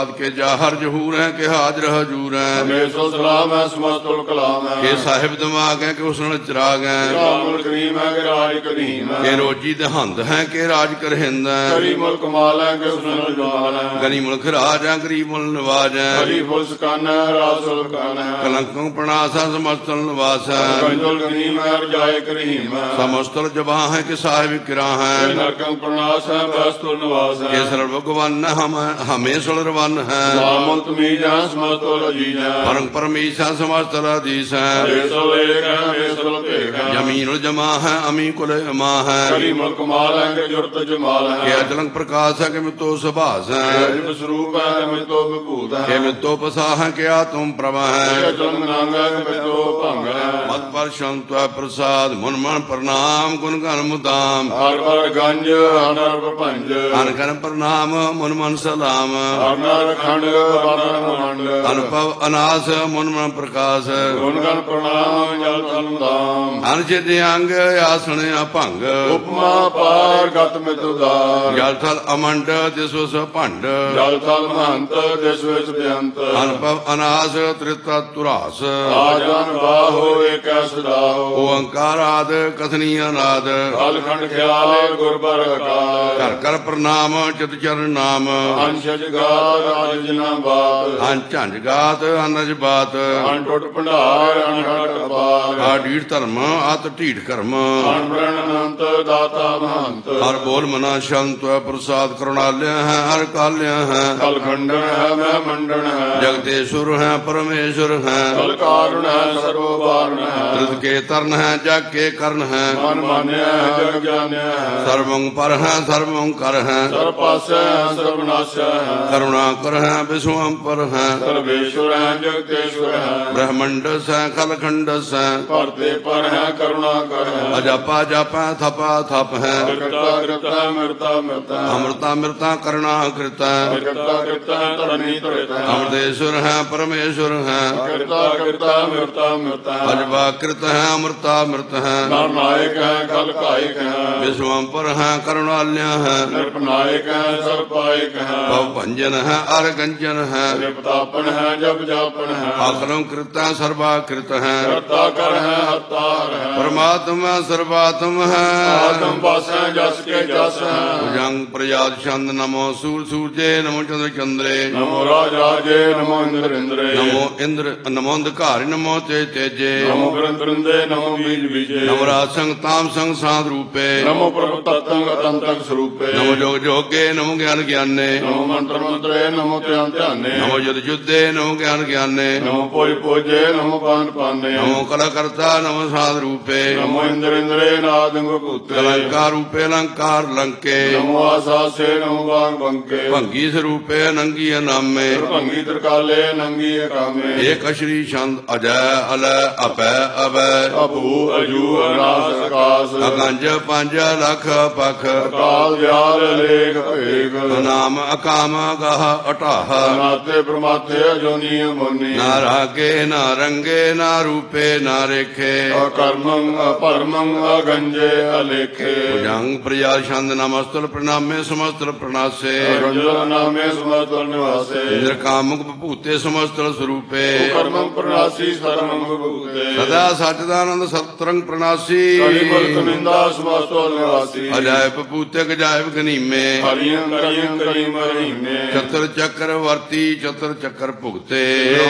प्रसाद के जाहर जहूर है के हाजर हजूर है हमेशा सलाम है समस्त कलाम है के साहिब दिमाग है के हुस्न चिराग है रामुल करीम है के राज करीम है के रोजी दहंद है के राज कर हिंद है करी मुल्क माल है के हुस्न जमाल है गनी मुल्क राज है गरीब मुल नवाज है हरी फुल सकान है राज सुल्तान है कलंकों प्रणास है समस्त निवास है गंजुल करीम है जाय करीम है समस्त जबा है के साहिब किरा है नरकं प्रणास है बस्तुल निवास है के सर्व भगवान हम हमें सुलरवन है नाम तमीज है समस्त अजीज है परम परमेश है समस्त अधीश है बेसुल एक है बेसुल भेक है जमीन जमा है अमी कुल अमा है करी मुल्क माल है के जुर्त जमाल है के अचलंग प्रकाश है के मितो सुभाष है अजब स्वरूप है के मितो विभूत है के मितो पसा है के आत्म प्रभा है चलंग नांग है के मितो भंग है मत पर संत प्रसाद मुन मन प्रणाम गुण गण मुदाम हर पर गंज हर हर प्रपंच अन गण प्रणाम मुन मन सलाम हर नर खंड वरण मंड अनुभव अनास मुन मन प्रकाश गुण गण प्रणाम जल तलदाम अनचित अंग आसन अभंग उपमा पार गत मित उदार जल थल अमंड दिसवस भंड जल थल महंत दिस विच बेअंत अनुभव अनास त्रिता तुरास आजन बाहो एक सदाहो ओंकार आद कथनी अनाद काल खंड ख्याल गुरबर अकाल कर कर प्रणाम चित चरण नाम अंश जगार राज जना बात अन झंझ गात अनज बात अन टुट भंडार अनहट अपार आ ढीठ धर्म अत ढीठ कर्म अन ब्रहण अनंत दाता महंत हर बोल मना शांत प्रसाद करुणालय है हर काल्य है कल खंडन है मैं मंडन है जगदेश्वर है परमेश्वर है कल कारण है सर्ववारण है त्रिद के तरण है जग के कर्ण है मन मान्य है जग जान्य है सर्वं पर है सर्वं कर है सर्व पास है सर्वनाश है करुणा कर है विश्वम पर है सर्वेश्वर है जगदेश्वर है ब्रह्मंड है खलखंड है परते पर है करुणा कर है अजपा जपा थपा थप है कृता कृता मृता मृता अमृता मृता करुणा कृत है कृता कृता तरणी त्रित है अमृतेश्वर है परमेश्वर है कृता कृता मृता मृता अजबा कृत है अमृता मृत है नर नायक है कल कायक है विश्वम पर है करुणाल्य है नृपनायक है सर्पायक है भव भंजन है अर गंजन है निपतापन है जब जापन है आकलम कृत है सर्वाकृत है करता कर है हत्तार है परमात्मा सर्वात्म है आत्म बस है जस के जस है भुजंग प्रयाद छंद नमो सूर सूर्ये नमो चंद्र चंद्रे नमो राजे नमो इंद्र इंद्रे नमो इंद्र नमो अंधकार नमो तेज तेजे नमो ग्रंथृंदे नमो बीज बीजे नमो राज संग ताम संग साध रूपे नमो प्रभु तत्तंग अतंतक स्वरूपे नमो जोग जोगे नमो ज्ञान ज्ञाने नमो मंत्र मंत्रे नमो ध्यान ध्याने नमो युद्ध युद्धे नमो ज्ञान ज्ञाने नमो पोज पोजे नमो पान पाने नमो कलाकर्ता नमो साध रूपे नमो इंद्र इंद्रे नादंग भूते अलंकार रूपे अलंकार लंके नमो आसासे नमो बांग बंके भंगी स्वरूपे नंगी नामे भंगी त्रिकाले नंगी कामे एक श्री छंद अजय अलय अपै अवै अभू अजू अनास आकाश अगंज पंज लख पख काल व्याल लेख भेग नाम अकाम गह अटाह नाते प्रमाते अजोनी मुनि ना रागे ना रंगे ना रूपे ना रेखे अकर्मं अपरमं अगंजे अलेखे भुजंग प्रजा छंद नमस्तल प्रणामे समस्तल प्रणासे रंजन नामे समस्तल निवासे इंद्र कामुक भूते समस्तल स्वरूपे कर्मं प्रणासी सर्वं भूते सदा सचिदानंद सतरंग प्रणासी कलि मुल्क निंदा समस्तल निवासी अजायब भूते गजायब गनीमे हरियं करियं करीम रहीमे चतर चक्रवर्ती चतर चक्र भुगते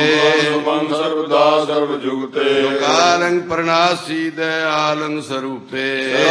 सुमं सर्वदा सर्व जुगते कालंग प्रणासी दयालंग स्वरूपे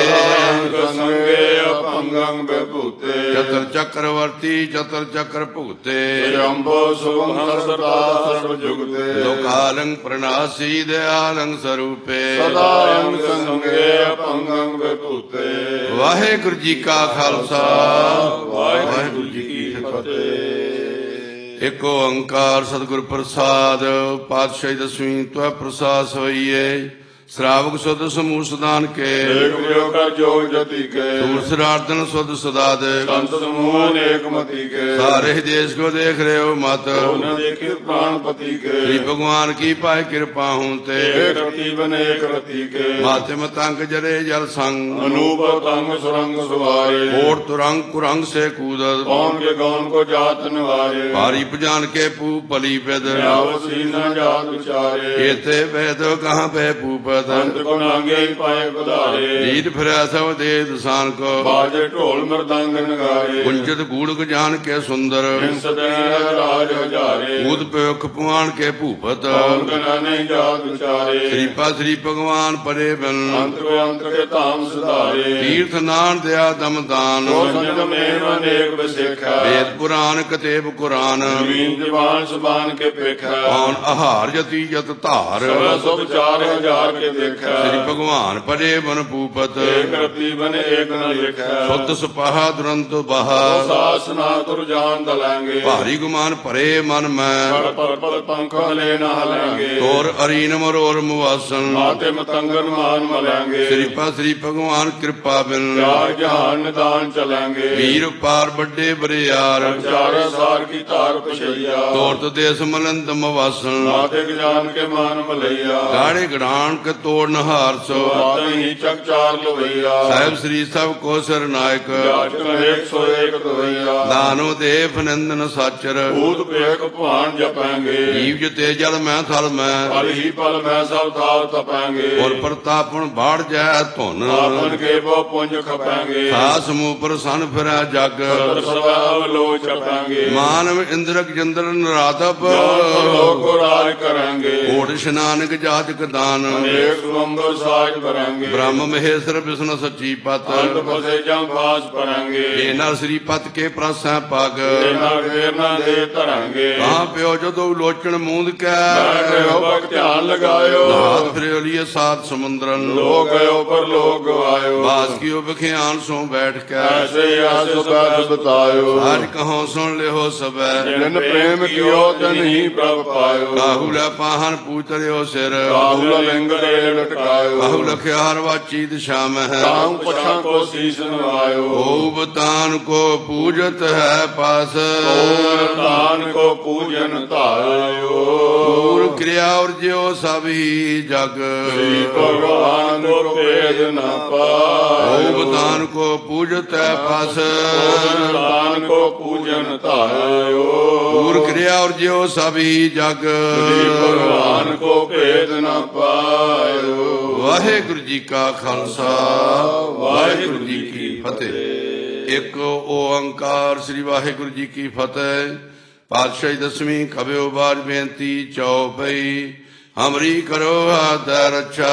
संगे अपंगं बेभूते चतर चक्रवर्ती चतर चक्र भुगते शंभो सुमं सर्वदा सर्व जुगते लोकालंग प्रणासी दयालंग स्वरूपे सदायं संगे अपंगं बेभूते वाहेगुरु जी का खालसा वाहिगुरु जी की फतेह। एक ओंकार सतगुर प्रसाद पातशाही दसवीं त्वै प्रसाद सवैये श्रावक सुध समूह सदान के एक वियोग कर जोग जति के दूर सरार्दन सुध सदा दे संत समूह अनेक मति के सारे ही देश को देख रहे हो मत न देखी प्राणपति के श्री भगवान की पाए कृपा हूं ते एक रति बने एक रति के माते मतंग जरे जल संग अनूप तंग सुरंग सुवारे और तुरंग कुरंग से कूदत कौन के गौन को जात निवारे भारी पुजान के पू पली पेद आवसी न जात विचारे केते वेद कहाँ पे पूपत अंत को नांगे ही पाए पधारे रीत फिर सब दे दुसान को बाजे ढोल मृदंग नगारे कुंचित गूढ़ जान के सुंदर राज हजारे कूद पेख पुआन के भूपत कौन गना नहीं जात विचारे श्रीपा श्री भगवान परे बन अंतर के ताम सुधारे तीर्थ नान दया दम दान जो संत में अनेक बसेखा वेद पुराण कतेब कुरान जमीन जवान सुबान के पेखा कौन आहार जति जत धार सब 4000 के देखा श्री भगवान परे बन भूपत एक रति बने एक न लिखा शुद्ध सुपाहा दुरंत बहा सासना तुर जान दलांगे भारी गुमान परे मन में पर पंख ले न हलेंगे तोर अरीन मरोर मुवासन माते मतंगन मान मलेंगे श्रीपा श्री भगवान कृपा बिन चार जहान निदान चलेंगे वीर पार बड़े बरियार चार सार की तार पछैया तोर तो देश मलंद मवासन माते के जान के मान मलैया गाड़े गड़ान के तोड़ नहार सो ही चक चार लोहिया साहेब श्री सब को सर नायक 101 दोहिया दानो देव नंदन साचर भूत पेख भान जपेंगे जीव जते जल मैं थल में पल ही पल में सब थाल तपेंगे और प्रतापन बाढ़ जाए धुन आपन के वो पुंज खपेंगे सास मुंह पर सन फिर जग लो चपेंगे मानव इंद्रक चंद्र नराधप लोग राज करेंगे ओढ़ स्नानक जातक दान एक स्वंबर साज भरेंगे ब्रह्म महेश्वर विष्णु सची पत अंत फसे जम फास परेंगे जेना श्री पत के प्रसा पग ना घेर ना दे तरंगे कहाँ प्यो जदो लोचन मूंद के भक्त ध्यान लगायो हाथ फिर लिए सात समुद्रन लोग गयो पर लोग गवायो बास की बखियान सो बैठ के ऐसे ऐसे सब बतायो आज कहो सुन ले हो सब जिन प्रेम कियो तन ही प्रभ पायो काहुला पाहन पूतरियो सिर काहुला लिंग रे लटकायो काहु लखियार वाची दिशा में है तांग पछा को शीश नवायो ओबतान को पूजत है पास दान को पूजन तायो पूर्व क्रिया और ज्यो सभी जग श्री भगवान को भेद न पायो ओबतान को पूजत है पास दान को पूजन तायो पूर्व क्रिया और ज्यो सभी जग श्री भगवान को भेद न पायो वाहेगुरु जी का खालसा वाहेगुरु जी की फतेह। एक ओंकार श्री वाहेगुरु जी की फतेह। पातशाही दसवीं खब्यो बाज बेनती चौपई हमरी करो हाथ रक्षा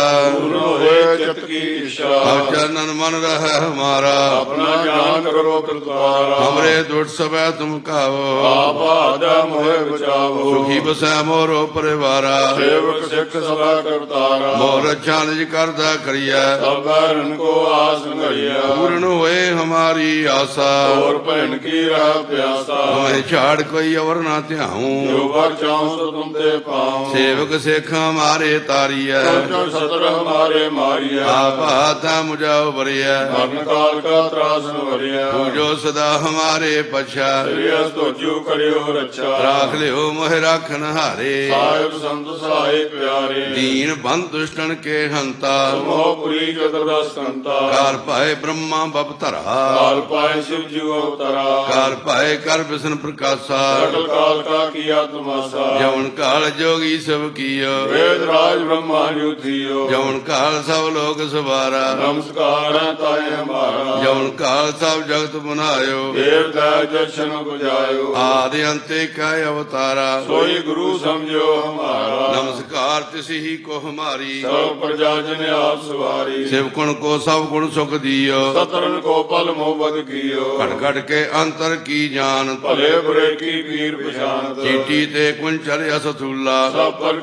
चित की इच्छा अब चरणन मन रहे हमारा अपना ज्ञान करो कृतवारा हमरे दुष्ट सबे तुम कावो आपाद मोहे बचावो सुखी बसै मोरो परिवारा सेवक सिख सदा करतारा मोर अच्छा निज करदा करिया सब बैरन को आस घड़िया पूर्ण हुए हमारी आशा और पहन की रह प्यासा हमें छाड़ कोई और ना त्याऊं जो वर चाहूं तो तुम ते पाऊं सेवक सिख हमारे तारिया सतर हमारे मारिया आप आता मुझाओ बरिया मरण काल का त्रासन भरिया पूजो सदा हमारे पछा तो जू करियो रक्षा राख लियो मोह राखन हारे साहिब संत साहे प्यारे दीन बंद दुष्टन के हंता मोहपुरी चतुर्दश कंता कार पाए ब्रह्मा बपतरा काल पाए शिव जी अवतरा कार पाए कर विष्णु प्रकाशा सकल काल का किया तुमासा जवन काल जोगी सब कियो वेद राज ब्रह्मा जो थियो जवन काल सब लोग सवारा नमस्कार है ताए हमारा जवन काल सब जगत बनायो देवता दर्शन बुझायो आदि अंते का अवतारा सोई गुरु समझो हमारा नमस्कार तिसी ही को हमारी सब प्रजा जन आप सवारी शिव गुण को सब गुण सुख दियो सतरन को पल मोहब्बत कियो घट घट के अंतर की जान भले बुरे की पीर पहचान चीटी ते कुंचर असथुल्ला सब पर कृपा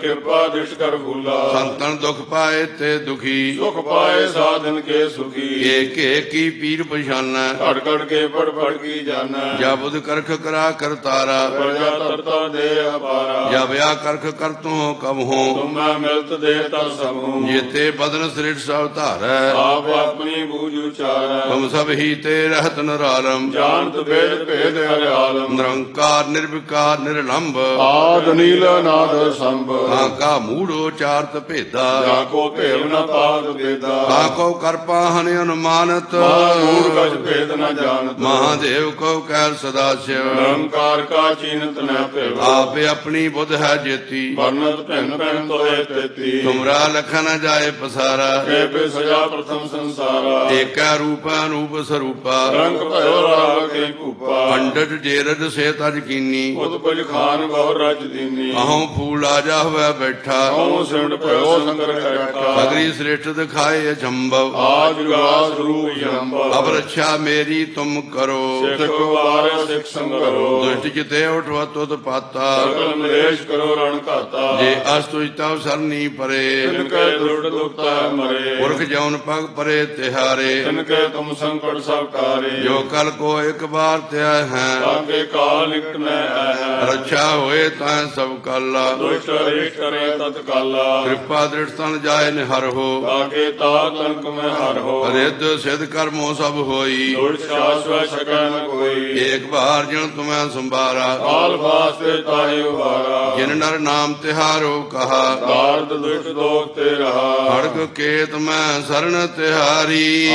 ਦ੍ਰਿਸ਼ ਕਰ ਫੂਲਾ ਸੰਤਨ ਦੁਖ ਪਾਏ ਤੇ ਦੁਖੀ ਸੁਖ ਪਾਏ ਸਾਧਨ ਕੇ ਸੁਖੀ ਏਕ ਏਕੀ ਪੀਰ ਪਛਾਨੈ ਘੜ ਘੜ ਕੇ ਪੜ ਪੜ ਕੀ ਜਾਣੈ ਜਾ ਬੁਧ ਕਰਖ ਕਰਾ ਕਰਤਾਰਾ ਪ੍ਰਜਾ ਤਰਤਾ ਦੇ ਅਪਾਰਾ ਜਾ ਵਿਆਹ ਕਰਖ ਕਰਤੋਂ ਕਬਹੋਂ ਤੁਮੈ ਮਿਲਤ ਦੇ ਤਰ ਸਮੂਹ ਜੇਤੇ ਬਦਨ ਸ੍ਰਿਸ਼ਟ ਸਭ ਧਾਰੈ ਆਪ ਆਪਣੀ ਬੂਝ ਉਚਾਰੈ ਤੁਮ ਸਭ ਹੀ ਤੇ ਰਹਿਤ ਨਰਾਲਮ ਜਾਣਤ ਭੇਦ ਭੇਦ ਹਰਿਆਲਮ ਨਿਰੰਕਾਰ ਨਿਰਵਿਕਾਰ ਨਿਰਲੰਭ ਆਦ ਨੀਲ ਨਾਦ ਸੰਭ ਕਾ ਮੂੜ ਉਚਾਰਤ ਭੇਦਾ ਜਾ ਕੋ ਭੇਵ ਨ ਪਾਦ ਵੇਦਾ ਕੋ ਕਰਪਾ ਹਨ ਅਨੁਮਾਨਤ ਮੂੜ ਕਛ ਭੇਦ ਨ ਜਾਣਤ ਮਹਾਦੇਵ ਕੋ ਕਹਿ ਸਦਾ ਸਿਵ ਨਿਰੰਕਾਰ ਕਾ ਚੀਨਤ ਨ ਭੇਵ ਆਪੇ ਆਪਣੀ ਬੁੱਧ ਹੈ ਜੇਤੀ ਵਰਨਤ ਭਿੰਨ ਭਿੰਨ ਤੋਏ ਤੇਤੀ ਤੁਮਰਾ ਲਖਨ ਜਾਏ ਪਸਾਰਾ ਕੇਪੇ ਸਜਾ ਪ੍ਰਥਮ ਸੰਸਾਰਾ ਏਕੈ ਰੂਪ ਅਨੂਪ ਸਰੂਪਾ ਰੰਗ ਭਇਓ ਰਾਗ ਕੇ ਭੂਪਾ ਪੰਡਤ ਜੇਰਜ ਸੇ ਤਜ ਕੀਨੀ ਉਦ ਕੁਝ ਖਾਨ ਬਹੁ ਰਜ ਦੀਨੀ ਕਹਉ ਫੂਲ ਆਜਾ ਹੋਇਆ ਬੈਠਾ ਕਉ ਸਿਮਟ ਭਇਓ ਸੰਗਰ ਕੈਠਾ ਅਗਰੀ ਸ੍ਰੇਸ਼ਟ ਦਿਖਾਏ ਅਚੰਭਵ ਆਜ ਜੁਗਾ ਸਰੂਪ ਜੰਬਾ ਅਬ ਰੱਛਾ ਮੇਰੀ ਤੁਮ ਕਰੋ ਸਿੱਖ ਵਾਰ ਸਿੱਖ ਸੰਗਰੋ ਦੁਸ਼ਟ ਜਿਤੇ ਉਠਵਾ ਤੁਧ ਪਾਤਾ ਸਕਲ ਮਲੇਸ਼ ਕਰੋ ਰਣ ਘਾਤਾ ਜੇ ਅਸਤੁਜ ਤਵ ਸਰਨੀ ਪਰੇ ਤਿਨ ਕੈ ਦੁਰਟ ਦੁਖਤਾ ਮਰੇ ਪੁਰਖ ਜਉਨ ਪਗ ਪਰੇ ਤਿਹਾਰੇ ਤਿਨ ਕੈ ਤੁਮ ਸੰਕਟ ਸਭ ਕਾਰੇ ਜੋ ਕਲ ਕੋ ਇੱਕ ਬਾਰ ਧਿਆ ਹੈ ਤਾਕੇ ਕਾਲ ਨਿਕਟ ਨ ਆਇਆ ਰੱਛਾ ਹੋਏ ਤਾਂ ਸਭ ਕਾਲਾ ਦੁਸ਼ਟ ਅਰਿਸ਼ਟ ਕਰੇ ਤਤ ਕਾਲਾ ਕਿਰਪਾ ਦ੍ਰਿਸ਼ਟਨ ਜਾਏ ਨਿਹਰ ਹੋ ਤਾਕੇ ਤਾ ਤਨਕ ਮੈਂ ਹਰ ਹੋ ਰਿੱਧ ਸਿਧ ਕਰਮੋ ਸਭ ਹੋਈ ਦੁਸ਼ਟ ਸ਼ਾਸਵਾ ਸਕੈ ਨ ਕੋਈ ਏਕ ਬਾਰ ਜਿਨ ਤੁਮੈ ਸੰਭਾਰਾ ਕਾਲ ਫਾਸਤੇ ਤਾਹੇ ਉਬਾਰਾ ਜਿਨ ਨਰ ਨਾਮ ਤਿਹਾਰੋ ਕਹਾ ਦਾਰਦ ਦੁਸ਼ਟ ਦੋਖ ਤੇ ਰਹਾ ਖੜਗ ਕੇਤ ਮੈਂ ਸਰਣ ਤਿਹਾਰੀ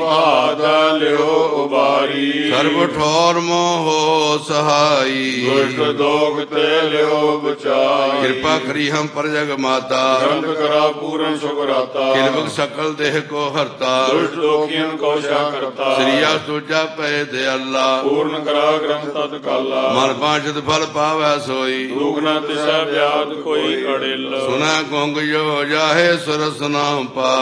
ਆਪ ਲਿਓ ਉਬਾਰੀ ਸਰਬ ਠੌਰ ਮੋਹ ਸਹਾਈ ਦੁਸ਼ਟ ਦੋਖ ਤੇ ਲਿਓ ਬਚਾਈ ਕਿਰਪਾ ਕਰੀ ਹਮ ਪਰ ਜਗ ਮਾਤਾ ਗ੍ਰੰਥ ਕਰਾ ਪੂਰਨ ਸੁਖਰਾਤਾ ਕਿਲਬਕ ਸਕਲ ਦੇਹ ਕੋ ਹਰਤਾ ਦੁਸ਼ਟ ਦੋਖੀਆਂ ਕੋ ਸ਼ਾ ਕਰਤਾ ਸ੍ਰੀਆ ਸੋਜਾ ਪੈ ਦਿਆਲਾ ਪੂਰਨ ਕਰਾ ਗ੍ਰੰਥ ਤਤ ਕਾਲਾ ਮਨ ਪਾਂਚਤ ਫਲ ਪਾਵੈ ਸੋਈ ਦੁਖ ਨ ਤਿਸੈ ਵਿਆਦ ਕੋਈ ਅੜਿਲ ਸੁਨਾ ਗੁੰਗ ਜੋ ਜਾਹੇ ਸੁਰਸ ਨਾਮ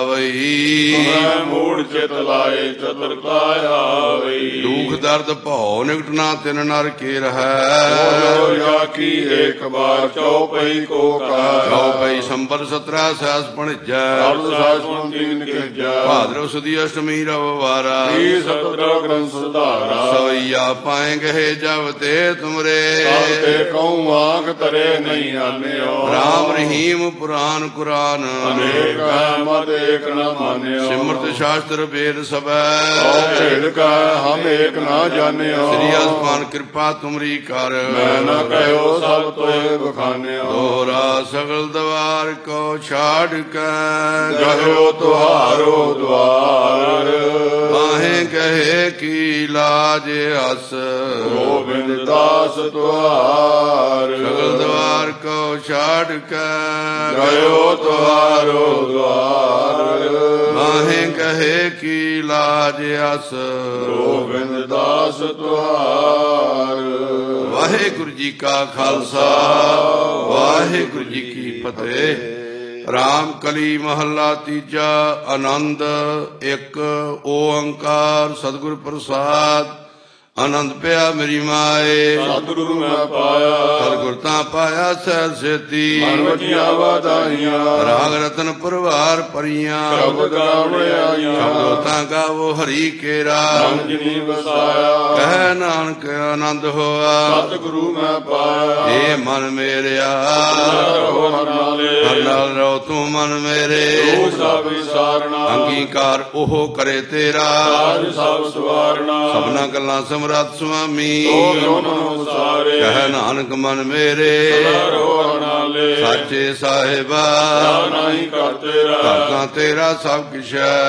ਪਾਵਈ ਮੈਂ ਮੂੜ ਚਿਤ ਲਾਏ ਚਤੁਰਤਾ ਆਵਈ ਦੁਖ ਦਰਦ ਭਉ ਨਿਕਟ ਨਾ ਤਿਨ ਨਰ ਕੇ ਰਹੈ ਜੋ ਜਾ ਕੀ ਏਕ ਬਾਰ ਚਉਪਈ ਕੋ ਕਾ ਕਉ ਪਈ ਸੰਬਰ 17 ਸਹਿਸ ਪਣਜੈ ਅਰਧ ਸਾਸਮਨ ਦੀਨ ਕੇ ਜਾ ਭਾਦਰਵ ਸੁਦੀ ਅਸ਼ਟਮੀ ਰਵਵਾਰਾ ਈ ਸਤਿ ਗ੍ਰੰਥ ਸੁਧਾਰਾ ਸੋਈਆ ਪਾਏ ਗਏ ਜਬ ਤੇ ਤੁਮਰੇ ਤੇ ਕਉ ਆਂਖ ਤਰੇ ਨਹੀਂ ਆਨਿਓ ਰਾਮ ਰਹੀਮ ਪੁਰਾਨ ਕੁਰਾਨ ਅਨੇਕ ਹੈ ਮਤ ਏਕ ਨ ਮਾਨਿਓ ਸਿਮਰਤ ਸ਼ਾਸਤਰ ਵੇਦ ਸਬੈ ਓ ਭੇਦ ਕਾ ਹਮ ਏਕ ਨਾ ਜਾਣਿਓ ਸ੍ਰੀ ਅਸਮਾਨ ਕਿਰਪਾ ਤੁਮਰੀ ਕਰ ਮੈਂ ਨ ਕਹਿਓ ਸਭ ਤੋਏ ਬਖਾਨਿਓ ਦੋਹਰਾ ਸਗਲ ਦਵਾਰ ਕੋ ਛਾੜ ਕੇ ਗਹਿਓ ਤੁਹਾਰੋ ਦਵਾਰ ਬਾਹੇ ਕਹੇ ਕੀ ਲਾਜ ਅਸ ਗੋਬਿੰਦ ਦਾਸ ਤੁਹਾਰ ਸਗਲ ਦਵਾਰ ਕੋ ਛਾੜ ਕੇ ਗਇਓ ਤੁਹਾਰੋ ਦਵਾਰ ਬਾਹੇ ਕਹੇ ਕੀ ਲਾਜ ਅਸ ਗੋਬਿੰਦ ਦਾਸ ਤੁਹਾਰ ਵਾਹਿਗੁਰੂ ਜੀ ਕਾ ਖਾਲਸਾ ਵਾਹਿਗੁਰੂ ਜੀ ਕੀ ਫਤਿਹ। ਰਾਮ ਕਲੀ ਮਹੱਲਾ ਤੀਜਾ। ਆਨੰਦ ਇੱਕ ਓੰਕਾਰ ਸਤਿਗੁਰ ਪ੍ਰਸਾਦ। ਆਨੰਦ ਪਿਆ ਮੇਰੀ ਮਾਏ ਸਤਿਗੁਰੂ ਮੈਂ ਪਾਇਆ ਸਤਿਗੁਰ ਤਾਂ ਪਾਇਆ ਸਹਿ ਸੇਤੀ ਮਨਵਤੀਆਂ ਵਾਦਾਈਆਂ ਰਾਗ ਰਤਨ ਪਰਵਾਰ ਪਰੀਆਂ ਸ਼ਬਦ ਗਾਵਣਿਆ ਸ਼ਬਦੋ ਤਾਂ ਗਾਵੋ ਹਰੀ ਕੇਰਾ ਮਨ ਜਿਨੀ ਵਸਾਇਆ ਕਹਿ ਨਾਨਕ ਆਨੰਦ ਹੋਆ ਸਤਿਗੁਰੂ ਮੈਂ ਪਾਇਆ ਏ ਮਨ ਮੇਰਿਆ ਰਹੋ ਹਰ ਨਾਲੇ ਹਰ ਨਾਲ ਰਹੋ ਤੂੰ ਮਨ ਮੇਰੇ ਤੂੰ ਸਭ ਵਿਸਾਰਣਾ ਅੰਗੀਕਾਰ ਉਹ ਕਰੇ ਤੇਰਾ ਕਾਜ ਸਭ ਸਵਾਰਣਾ ਸਭਨਾ ਗੱਲਾਂ ਸਮਰੱਥ ਸੁਆਮੀ ਤੋ ਮਨੋ ਸਾਰੇ ਕਹਿ ਨਾਨਕ ਮਨ ਮੇਰੇ ਰਹੋ ਹਰ ਨਾਲੇ ਸਾਚੇ ਸਾਹਿਬਾ ਨਹੀਂ ਕਰ ਤੇਰਾ ਕਰਤਾ ਤੇਰਾ ਸਭ ਕਿਛ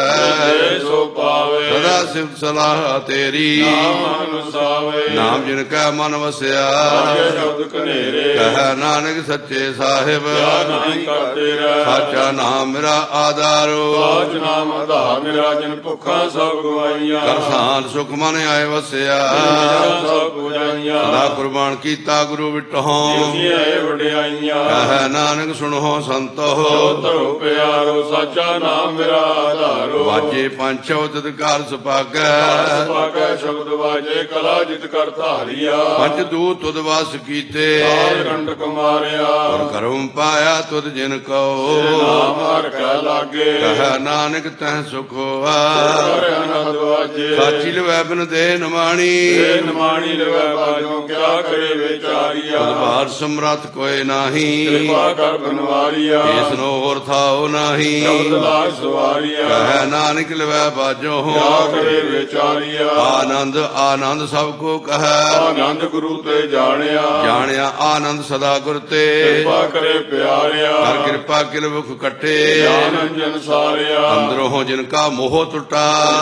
ਹੈ ਸੋ ਪਾਵੇ ਸਦਾ ਸਿਫਤ ਸਲਾਹ ਤੇਰੀ ਨਾਮ ਸਾਵੇ ਨਾਮ ਜਿਨ ਕੈ ਮਨ ਵਸਿਆ ਸ਼ਬਦ ਕਨੇਰੇ ਕਹਿ ਨਾਨਕ ਸੱਚੇ ਸਾਹਿਬ ਨਹੀਂ ਕਰ ਤੇਰਾ ਸਾਚਾ ਨਾਮ ਮੇਰਾ ਆਧਾਰੋ ਸਾਚ ਨਾਮ ਆਧਾਰ ਮੇਰਾ ਜਨ ਭੁੱਖਾਂ ਸਭ ਗਵਾਈਆਂ ਕਰਸਾਨ ਸੁਖ ਮਨ ਆਏ ਵਸਿਆ ਸਭ ਪੁਜਾਈਆਂ ਸਦਾ ਕੁਰਬਾਨ ਕੀਤਾ ਗੁਰੂ ਵਿਟਹੋਂ ਜਿਉਂ ਵਡਿਆਈਆਂ ਕਹੈ ਨਾਨਕ ਸੁਣੋ ਸੰਤੋ ਧਰੋ ਪਿਆਰੋ ਸਾਚਾ ਨਾਮ ਮੇਰਾ ਆਧਾਰੋ ਵਾਜੇ ਪੰਜ ਸ਼ਬਦ ਘਰ ਸੁਭਾਗੈ ਸੁਭਾਗੈ ਸ਼ਬਦ ਵਾਜੇ ਕਲਾ ਜਿਤ ਕਰ ਧਾਰੀਆ ਪੰਜ ਦੂਤ ਤੁਧ ਵਸ ਕੀਤੇ ਕਾਲ ਕੰਡਕ ਮਾਰਿਆ ਔਰ ਕਰਮ ਪਾਇਆ ਤੁਧ ਜਿਨ ਕਉ ਨਾਮ ਹਰ ਕੈ ਲਾਗੇ ਕਹੈ ਨਾਨਕ ਤਹਿ ਸੁਖ ਹੋਆ ਹਰਿ ਅਨੰਦ ਵਾਜੇ ਸਾਚੀ ਲਵੈ ਬਿਨ ਦੇ ਨਮਾਣੀ ਏ ਨਮਾਣੀ ਲਵੈ ਬਾਜੋ ਕਿਆ ਕਰੇ ਵਿਚਾਰੀਆ ਤੁਧ ਭਾਰ ਸਮਰੱਥ ਕੋਇ ਨਾਹੀ ਕਿਰਪਾ ਕਰ ਬਨਵਾਰੀਆ ਏਸ ਨੋ ਹੋਰ ਥਾਉ ਨਾਹੀ ਸ਼ਬਦ ਲਾਜ ਸਵਾਰੀਆ ਕਹੈ ਨਾਨਕ ਲਵੈ ਬਾਜੋ ਕਿਆ ਕਰੇ ਵਿਚਾਰੀਆ ਆਨੰਦ ਆਨੰਦ ਸਭ ਕੋ ਕਹੈ ਆਨੰਦ ਗੁਰੂ ਤੇ ਜਾਣਿਆ ਜਾਣਿਆ ਆਨੰਦ ਸਦਾ ਗੁਰ ਤੇ ਕਿਰਪਾ ਕਰੇ ਪਿਆਰਿਆ ਕਰ ਕਿਰਪਾ ਕਿਲ ਮੁਖ ਕੱਟੇ ਗਿਆਨ ਅੰਜਨ ਸਾਰਿਆ ਅੰਦਰੋਂ ਜਿਨ ਕਾ ਮੋਹ ਟੁੱਟਾ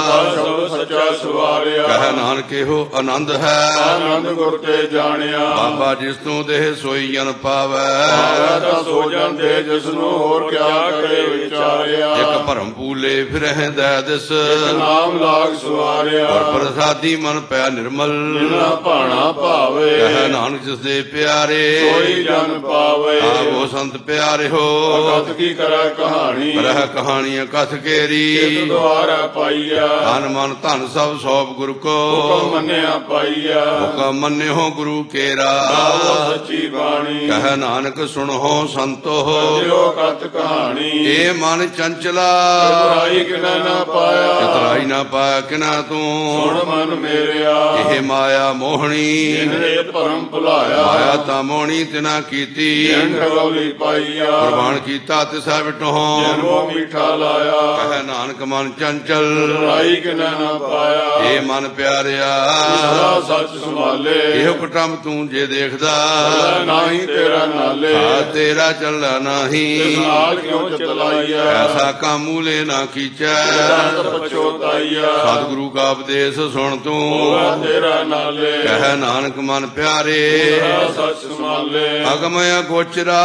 ਸਭ ਸੱਚਾ ਸਵਾਰਿਆ ਕਹੈ ਨਾਨਕ ਇਹੋ ਆਨੰਦ ਹੈ ਆਨੰਦ ਗੁਰ ਤੇ ਜਾਣਿਆ ਬਾਬਾ ਜਿਸ ਤੂੰ ਦੇਹ ਸੋਈ ਜਨ ਪਾਵੈ ਆਵੈ ਤਾਂ ਸੋ ਜਾਂਦੇ ਜਿਸ ਨੂੰ ਹੋਰ ਕਿਆ ਕਰੇ ਵਿਚਾਰਿਆ ਇਕ ਭਰਮ ਪੂਲੇ ਫਿਰਹਿ ਦੈ ਦਿਸ ਨਾਮ ਲਾਗ ਸਵਾਰਿਆ ਔਰ ਪ੍ਰਸਾਦੀ ਮਨ ਪਿਆ ਨਿਰਮਲ ਜਿਨਾ ਭਾਣਾ ਭਾਵੇ ਕਹੈ ਨਾਨਕ ਜਿਸ ਦੇ ਪਿਆਰੇ ਕੋਈ ਜਨ ਪਾਵੇ ਆਵੋ ਸੰਤ ਪਿਆਰੇ ਹੋ ਕਥ ਕੀ ਕਰੈ ਕਹਾਣੀ ਰਹਿ ਕਹਾਣੀਆਂ ਕਥ ਚਿਤ ਕੇਰੀ ਦੁਆਰਾ ਪਾਈਆ ਤਨ ਮਨ ਧਨ ਸਭ ਸੋਭ ਗੁਰ ਕੋ ਹੁਕਮ ਮੰਨਿਆ ਪਾਈਆ ਹੁਕਮ ਮੰਨਿਓ ਗੁਰੂ ਕੇਰਾ ਆਵੋ ਸੱਚੀ ਬਾਣੀ ਕਹੈ ਨਾਨਕ ਸੁਣੋ ਸੰਤੋ ਜਿਉ ਕਥ ਕਹਾਣੀ ਏ ਮਨ ਚੰਚਲਾ ਬੁਰਾਈ ਕਿਨਾ ਨਾ ਪਾਇਆ ਚਤਰਾਈ ਨਾ ਪਾਇਆ ਕਿਨਾ ਤੂੰ ਸੁਣ ਮਨ ਮੇਰਿਆ ਇਹ ਮਾਇਆ ਮੋਹਣੀ ਇਹਨੇ ਭਰਮ ਭੁਲਾਇਆ ਮਾਇਆ ਤਾਂ ਮੋਹਣੀ ਤਿਨਾ ਕੀਤੀ ਜਨ ਠਗੌਲੀ ਪਾਈਆ ਪ੍ਰਵਾਨ ਕੀਤਾ ਤਿਸਾ ਵਿਟੋਂ ਜਨਮੋ ਮੀਠਾ ਲਾਇਆ ਕਹੈ ਨਾਨਕ ਮਨ ਚੰਚਲ ਬੁਰਾਈ ਕਿਨਾ ਨਾ ਪਾਇਆ ਏ ਮਨ ਪਿਆਰਿਆ ਸਦਾ ਸੱਚ ਸੰਭਾਲੇ ਇਹੋ ਕੁਟੰਬ ਤੂੰ ਜੇ ਦੇਖਦਾ ਨਾਹੀ ਤੇਰਾ ਨਾਲੇ ਆ ਤੇਰਾ ਚੱਲਣਾ ਨਹੀਂ ਨਾਲ ਕਿਉਂ ਚਤਲਾਈਆ ਐਸਾ ਕਾਮੂਲੇ ਨਾ ਕੀਚੈ ਦੰਦ ਪਛੋਤਾਈਆ ਸਤਿਗੁਰੂ ਕਾ ਉਪਦੇਸ਼ ਸੁਣ ਤੂੰ ਹੋਵਾ ਤੇਰਾ ਨਾਲੇ ਕਹੈ ਨਾਨਕ ਮਨ ਪਿਆਰੇ ਸਦਾ ਸੱਚ ਸੰਭਾਲੇ ਅਗਮ ਅਗੋਚਰਾ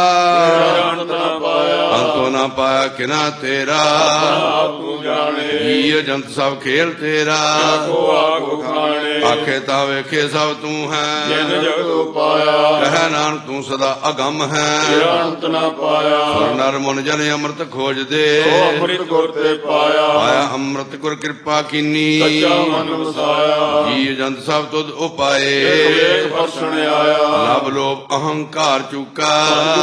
ਅੰਤ ਨਾ ਪਾਇਆ ਅੰਤੋ ਨਾ ਪਾਇਆ ਕਿਨਾ ਤੇਰਾ ਆਪ ਤੂੰ ਜਾਣੇ ਜੀ ਜੰਤ ਸਭ ਖੇਲ ਤੇਰਾ ਕੋ ਆਗੋ ਖਾਣੇ ਆਖੇ ਤਾਂ ਵੇਖੇ ਸਭ ਤੂੰ ਜਿਨ ਹੈ ਜਗਤੋ ਪਾਇਆ ਕਹੈ ਨਾਨਕ ਤੂੰ ਸਦਾ ਅਗੰਮ ਹੈ ਤੇਰਾ ਅੰਤ ਨਾ ਪਾਇਆ ਸੁਰ ਨਰ ਮਨ ਜਨ ਅੰਮ੍ਰਿਤ ਖੋਜਦੇ ਸੋ ਅੰਮ੍ਰਿਤ ਗੁਰ ਤੇ ਪਾਇਆ ਆਇਆ ਅੰਮ੍ਰਿਤ ਗੁਰ ਕਿਰਪਾ ਕੀਨੀ ਸੱਚਾ ਮਨ ਵਸਾਇਆ ਜੀ ਜੰਤ ਸਭ ਤੁਧ ਉਪਾਏ ਏਕ ਪਰਸਣ ਆਇਆ ਲਬ ਲੋਭ ਅਹੰਕਾਰ ਚੁਕਾ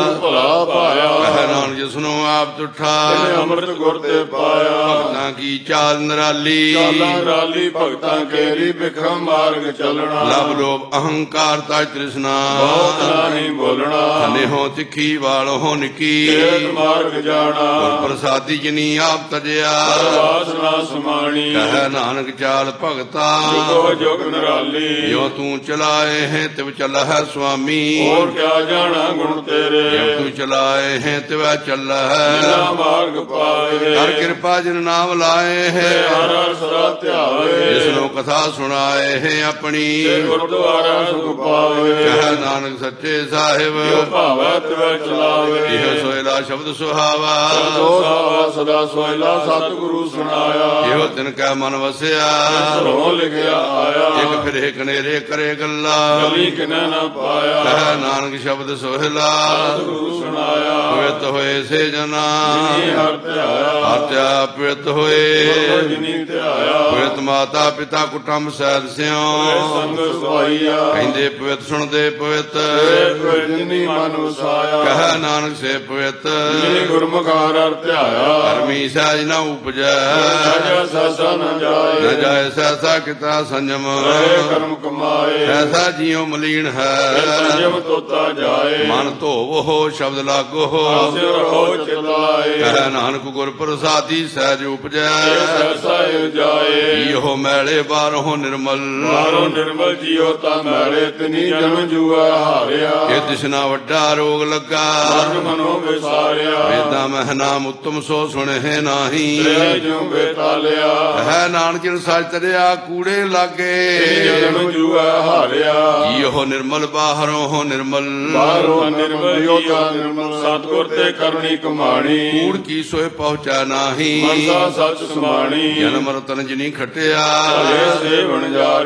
ਭਲਾ ਪਾਇਆ ਕਹੈ ਨਾਨਕ ਜਿਸਨੂੰ ਆਪ ਤੁਠਾ ਇਹਨੇ ਅੰਮ੍ਰਿਤ ਗੁਰ ਤੇ ਪਾਇਆ ਭਗਤਾਂ ਕੀ ਚਾਲ ਨਰਾਲੀ ਚਾਲਾਂ ਰਾਲੀ ਭਗਤਾਂ ਕੇਰੀ ਬਿਖਮ ਮਾਰਗ ਚੱਲਣਾ ਲਬ ਲੋਭ ਅਹੰਕਾਰ ਤਾ ਤ੍ਰਿਸ਼ਨਾ ਬਹੁਤ ਨਹੀਂ ਬੋਲਣਾ ਨੇਹੋ ਤਿੱਖੀ ਵਾਲੋ ਨਿੱਕੀ ਏਕ ਮਾਰਗ ਜਾਣਾ ਗੁਰ ਪ੍ਰਸਾਦੀ ਜਿਨੀ ਆਪ ਤਜਿਆ ਵਾਸਨਾ ਸਮਾਣੀ ਕਹੈ ਨਾਨਕ ਚਾਲ ਭਗਤਾ ਜੁਗੋ ਜੁਗ ਨਰਾਲੀ ਜੋ ਤੂੰ ਚਲਾਏ ਹੈ ਤਿਵ ਚਲਹਿ ਸੁਆਮੀ ਹੋਰ ਕਿਆ ਜਾਣਾ ਗੁਣ ਤੇਰੇ ਜੋ ਤੂੰ ਚਲਾਏ ਹੈ ਤਿਵ ਚਲਹਿ ਜਿਨਾ ਮਾਰਗ ਪਾਵੇ ਹਰ ਕਿਰਪਾ ਜਿਨ ਨਾਮ ਲਾਏ ਹੈ ਹਰ ਹਰ ਸਦਾ ਧਿਆਵੇ ਜਿਸਨੂੰ ਕਥਾ ਸੁਣਾਏ ਹੈ ਆਪਣੀ ਤੇ ਗੁਰਦੁਆਰਾ ਸੁਖ ਪਾਵੇ ਕਹੈ ਨਾਨਕ ਸੱਚੇ ਸਾਹਿਬ ਜੋ ਭਾਵੈ ਤਿਵੈ ਚਲਾਵੇ ਇਹ ਸੋਇਲਾ ਸ਼ਬਦ ਸੁਹਾਵਾ ਸੋ ਸਾਵਾ ਸਦਾ ਸੋਇਲਾ ਸਤਿਗੁਰੂ ਸੁਣਾਇਆ ਇਹੋ ਤਿਨ ਕੈ ਮਨ ਵਸਿਆ ਸਰੋਂ ਲਿਖਿਆ ਆਇਆ ਇਕ ਫਿਰੇ ਕਨੇਰੇ ਕਰੇ ਗੱਲਾਂ ਕਲੀ ਕਿਨੈ ਨਾ ਪਾਇਆ ਕਹੈ ਨਾਨਕ ਸ਼ਬਦ ਸੋਹਿਲਾ ਸਤਿਗੁਰੂ ਸੁਣਾਇਆ ਪਵਿੱਤ ਹੋਏ ਸੇ ਜਨਾ ਜਿਨੀ ਹਰ ਧਿਆਇਆ ਹਤਿਆ ਪਵਿੱਤ ਹੋਏ ਜਿਨੀ ਧਿਆਇਆ ਪਵਿੱਤ ਮਾਤਾ ਪਿਤਾ ਕੁਟੰਬ ਸਹਿਤ ਸਿਓ ਸੰਗ ਸੁਆਈਆ ਕਹਿੰਦੇ ਪਵਿੱਤ ਸੁਣਦੇ ਪਵਿੱਤ ਜਿਨੀ ਮਨ ਵਸਾਇਆ ਕਹੈ ਨਾਨਕ ਸੇ ਪਵਿੱਤ ਜਿਨੀ ਗੁਰਮੁਖ ਹਰ ਧਿਆਇਆ ਧਰਮੀ ਸਹਿਜ ਨ ਉਪਜੈ ਸਜਾ ਸਸਾ ਨ ਨ ਜਾਏ ਜਾਏ ਸਹਿਸਾ ਕਿਤਾ ਸੰਜਮ ਰਹੇ ਕਰਮ ਕਮਾਏ ਐਸਾ ਜੀਉ ਮਲੀਨ ਹੈ ਸੰਜਮ ਤੋਤਾ ਜਾਏ ਮਨ ਧੋਵੋ ਸ਼ਬਦ ਲਾਗੋ ਆਸਿਓ ਰਹੋ ਚਲਾਏ ਕਹੈ ਨਾਨਕ ਗੁਰ ਪ੍ਰਸਾਦੀ ਸਹਿਜ ਉਪਜੈ ਸਹਸਾ ਜਾਏ ਇਹੋ ਮੈਲੇ ਬਾਹਰੋਂ ਨਿਰਮਲ ਮਾਰੋ ਨਿਰਮਲ ਜੀਉ ਤਾਂ ਮੈਲੇ ਤਿਨੀ ਜਨਮ ਜੂਆ ਹਾਰਿਆ ਇਹ ਦਿਸ਼ਨਾ ਵੱਡਾ ਰੋਗ ਲੱਗਾ ਮਨ ਮਨੋ ਵਿਸਾਰਿਆ ਵੇਦਾਂ ਮਹਿ ਨਾਮ ਉਤਮ ਸੋ ਸੁਣੇ ਨਾਹੀ ਤ੍ਰੈ ਜਿਉ ਬੇਤਾਲਿਆ ਹੈ ਨਾਨਕ ਜਿਨ ਸੱਚ ਤਰਿਆ ਕੂੜੇ ਤਿਨੀ ਲਾਗੇ ਜਨਮ ਜੂਆ ਹਾਰਿਆ ਇਹੋ ਨਿਰਮਲ ਬਾਹਰੋਂ ਨਿਰਮਲ ਬਾਹਰੋਂ ਨਿਰਮਲ ਜੀਉ ਨਿਰਮਲ ਸਤਿਗੁਰ ਤੇ ਕਰਨੀ ਕਮਾਣੀ ਕੂੜ ਕੀ ਸੋਏ ਪਹੁੰਚਾ ਨਾਹੀ ਮਨਸਾ ਸੱਚ ਸਮਾਣੀ ਜਨਮ ਰਤਨ ਜਿਨੀ ਖਟਿਆ ਭਲੇ ਸੇਵਨ ਜਾਰੇ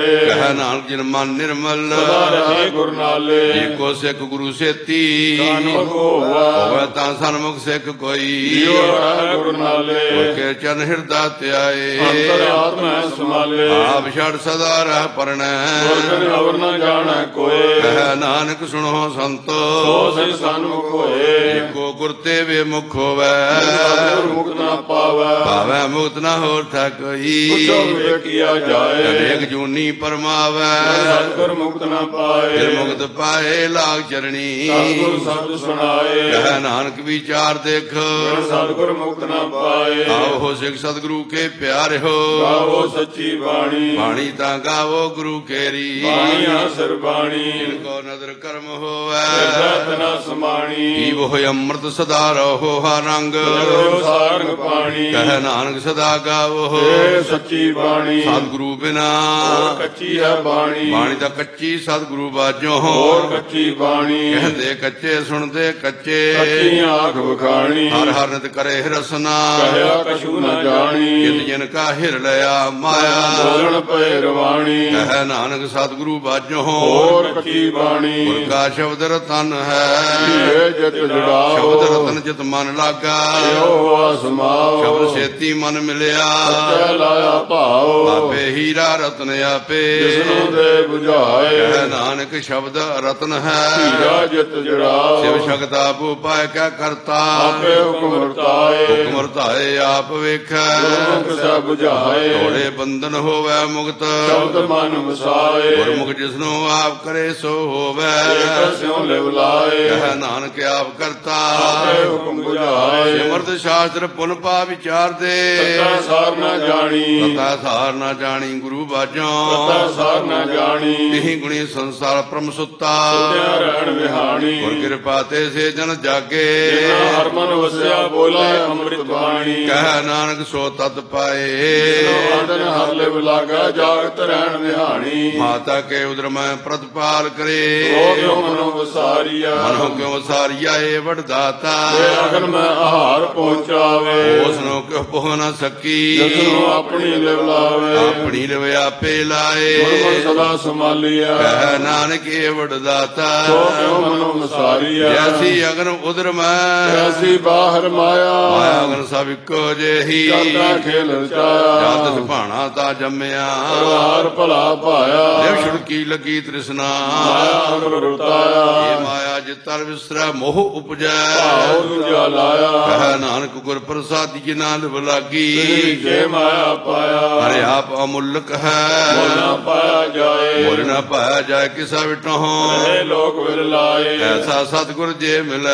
ਵਿਚਾਰੇ ਕਹਿ ਨਾਨਕ ਜਿਨ ਮਨ ਨਿਰਮਲ ਸਦਾ ਰਹੇ ਗੁਰ ਨਾਲੇ ਏਕੋ ਸਿੱਖ ਗੁਰੂ ਸੇਤੀ ਸਨਮੁਖ ਹੋਵਾ ਹੋਵੇ ਤਾਂ ਸਨਮੁਖ ਸਿੱਖ ਕੋਈ ਜਿਉ ਰਹਿ ਗੁਰ ਨਾਲੇ ਗੁਰ ਕੇ ਚਰਨ ਹਿਰਦਾ ਧਿਆਏ ਅੰਤਰ ਆਤਮੈ ਸਮਾਲੇ ਆਪ ਛੜ ਸਦਾ ਰਹਿ ਪਰਣੈ ਗੁਰ ਬਿਨ ਅਵਰ ਨ ਜਾਣੈ ਕੋਏ ਕਹਿ ਨਾਨਕ ਸੁਣੋ ਸੰਤੋ ਸੋ ਸੇ ਸਨਮੁਖ ਹੋਏ ਏਕੋ ਗੁਰ ਤੇ ਵੇ ਮੁਖ ਹੋਵੇ ਸਤਿਗੁਰ ਮੁਕਤ ਨ ਪਾਵੈ ਭਾਵੇਂ ਮੁਕਤ ਨਾ ਹੋਰ ਥਾ ਕੋਈ ਪੁੱਛੋ ਵੇਖਿਆ ਜਾਏ ਅਨੇਕ ਜੂਨੀ ਪਰਮਾਵੈ ਸਤਿਗੁਰ ਮੁਕਤ ਨ ਪਾਏ ਫਿਰ ਮੁਕਤ ਪਾਏ ਲਾਗ ਚਰਣੀ ਸਤਿਗੁਰ ਸ਼ਬਦ ਸੁਣਾਏ ਕਹਿ ਨਾਨਕ ਵਿਚਾਰ ਦੇਖ ਸਤਿਗੁਰ ਮੁਕਤ ਨ ਪਾਏ ਆਓ ਸਿੱਖ ਸਤਿਗੁਰੂ ਕੇ ਪਿਆਰਿਓ ਗਾਵੋ ਸੱਚੀ ਬਾਣੀ ਬਾਣੀ ਤਾਂ ਗਾਵੋ ਗੁਰੂ ਕੇਰੀ ਬਾਣੀ ਆਸਰ ਬਾਣੀ ਕੋ ਨਦਰ ਕਰਮ ਹੋਵੇ ਜਤ ਨ ਸਮਾਣੀ ਈਵ ਹੋਇ ਅੰਮ੍ਰਿਤ ਸਦਾ ਰਹੋ ਹਾ ਰੰਗ ਜੋ ਸਾਰੰਗ ਪਾਣੀ ਕਹਿ ਨਾਨਕ ਸਦਾ ਗਾਵੋ ਏ ਸੱਚੀ ਬਾਣੀ ਸਤਿਗੁਰੂ ਬਿਨਾ ਹੋਰ ਕੱਚੀ ਹੈ ਬਾਣੀ ਬਾਣੀ ਤਾਂ ਕੱਚੀ ਸਤਿਗੁਰੂ ਬਾਝੋਂ ਹੋਰ ਕੱਚੀ ਬਾਣੀ ਕਹਿੰਦੇ ਕੱਚੇ ਸੁਣਦੇ ਕੱਚੇ ਕੱਚੀ ਆਖ ਵਖਾਣੀ ਹਰ ਹਰ ਨਿਤ ਕਰੇ ਰਸਨਾ ਕਹਿਆ ਕਛੂ ਨ ਜਾਣੀ ਜਿਤ ਜਿਨ ਕਾ ਹਿਰ ਲਿਆ ਮਾਇਆ ਬੋਲਣ ਪਏ ਰਵਾਣੀ ਕਹਿ ਨਾਨਕ ਸਤਿਗੁਰੂ ਬਾਝੋਂ ਹੋਰ ਕੱਚੀ ਬਾਣੀ ਗੁਰ ਕਾ ਸ਼ਬਦ ਰਤਨ ਹੈ ਏ ਜਿਤ ਜੜਾਓ ਸ਼ਬਦ ਰਤਨ ਜਿਤ ਮਨ ਲਾਗਾ ਓ ਆਸਮਾਓ ਸ਼ਬਦ ਛੇਤੀ ਮਨ ਮਿਲਿਆ ਕਹਿ ਲਾਇਆ ਭਾਓ ਆਪੇ ਹੀਰਾ ਰਤਨ ਆਪੇ ਜਿਸਨੂੰ ਦੇ 부ਝਾਏ ਕਹਿ ਨਾਨਕ ਸ਼ਬਦ ਰਤਨ ਹੈ ਹੀਰਾ ਜਿਤ ਜੜਾਓ ਸਿਵ ਸ਼ਕਤ ਆਪ ਉਪਾਇ ਕਾ ਕਰਤਾ ਆਪੇ ਹੁਕਮ ਵਰਤਾਏ ਹੁਕਮ ਵਰਤਾਏ ਆਪ ਵੇਖੈ ਗੁਰਮੁਖ ਸਭ 부ਝਾਏ ਥੋੜੇ ਬੰਧਨ ਹੋਵੇ ਮੁਕਤ ਸ਼ਬਦ ਮਨ ਵਸਾਏ ਗੁਰਮੁਖ ਜਿਸਨੂੰ ਆਪ ਕਰੇ ਸੋ ਹੋਵੇ ਏਕ ਸਿਉ ਲਿਵ ਲਾਏ ਕਹਿ ਨਾਨਕ ਆਪ ਕਰਤਾ ਆਪੇ ਹੁਕਮ 부ਝਾਏ ਸਿਮਰਤ ਸ਼ਾਸਤਰ ਪੁਨ ਪਾ ਵਿਚਾਰ ਦੇ ਸਤਾ ਸਾਰ ਨ ਜਾਣੀ ਪਤਾ ਸਾਰ ਨਾ ਜਾਣੀ ਗੁਰੂ ਬਾਝੋਂ ਸਤਾ ਸਾਰ ਨ ਜਾਣੀ ਤਿਹੀ ਗੁਣੀ ਸੰਸਾਰ ਪ੍ਰਮ ਸੁੱਤਾ ਸੁਧਿਆ ਰਹਿਣ ਵਿਹਾਣੀ ਗੁਰ ਕਿਰਪਾ ਤੇ ਸੇ ਜਨ ਜਾਗੇ ਜਿਨਾ ਹਰ ਮਨ ਵਸਿਆ ਬੋਲੇ ਅੰਮ੍ਰਿਤ ਬਾਣੀ ਕਹਿ ਨਾਨਕ ਸੋ ਤਤ ਪਾਏ ਆਦਨ ਹਰ ਲਿਵ ਲਾਗਾ ਜਾਗਤ ਰਹਿਣ ਵਿਹਾਣੀ ਮਾਤਾ ਕੇ ਉਦਰ ਮੈਂ ਪ੍ਰਤਪਾਲ ਕਰੇ ਸੋ ਕਿਉ ਮਨੋ ਵਸਾਰੀਆ ਮਨੋ ਕਿਉ ਸਾਰੀਆ ਏ ਵਡਦਾਤਾ ਤੇ ਅਗਨ ਮੈਂ ਆਹਾਰ ਪਹੁੰਚਾਵੇ ਉਸ ਨੂੰ ਕਿਉ ਪਹੁ ਨਾ ਸਕੀ ਜਿਸਨੂੰ ਆਪਣੀ ਲਿਵ ਲਾਵੇ ਆਪਣੀ ਲਿਵ ਆਪੇ ਲਾਏ ਗੁਰਮੁਖ ਸਦਾ ਸੰਭਾਲੀਆ ਕਹਿ ਨਾਨਕ ਏ ਵਡਦਾਤਾ ਸੋ ਕਿਉ ਮਨੋ ਵਸਾਰੀਆ ਜੈਸੀ ਅਗਨ ਉਦਰ ਮੈਂ ਐਸੀ ਬਾਹਰ ਮਾਇਆ ਮਾਇਆ ਅਗਨ ਸਭ ਇੱਕੋ ਜਿਹੀ ਕਰਦਾ ਖੇਲ ਰਚਾਇਆ ਜਦ ਭਾਣਾ ਤਾ ਜੰਮਿਆ ਪਰਵਾਰ ਭਲਾ ਪਾਇਆ ਦੇਵ ਛੁੜਕੀ ਲੱਗੀ ਤ੍ਰਿਸ਼ਨਾ ਮਾਇਆ ਅੰਦਰ ਰੁਤਾਇਆ ਇਹ ਮਾਇਆ ਜਿਤਰ ਵਿਸਰੈ ਮੋਹ ਉਪਜੈ ਭਾਉ ਦੂਜਾ ਲਾਇਆ ਕਹਿ ਨਾਨਕ ਗੁਰ ਪ੍ਰਸਾਦੀ ਜਿਨਾ ਲਿਵ ਲਾਗੀ ਜੇ ਮਾਇਆ ਪਾਇਆ ਹਰਿ ਆਪ ਅਮੁੱਲਕ ਹੈ ਮੁੱਲ ਨਾ ਪਾਇਆ ਜਾਏ ਮੁੱਲ ਨਾ ਪਾਇਆ ਜਾਏ ਕਿਸਾ ਵਿਟੋ ਇਹ ਲੋਕ ਵਿਰ ਲਾਏ ਐਸਾ ਸਤਿਗੁਰ ਜੇ ਮਿਲੈ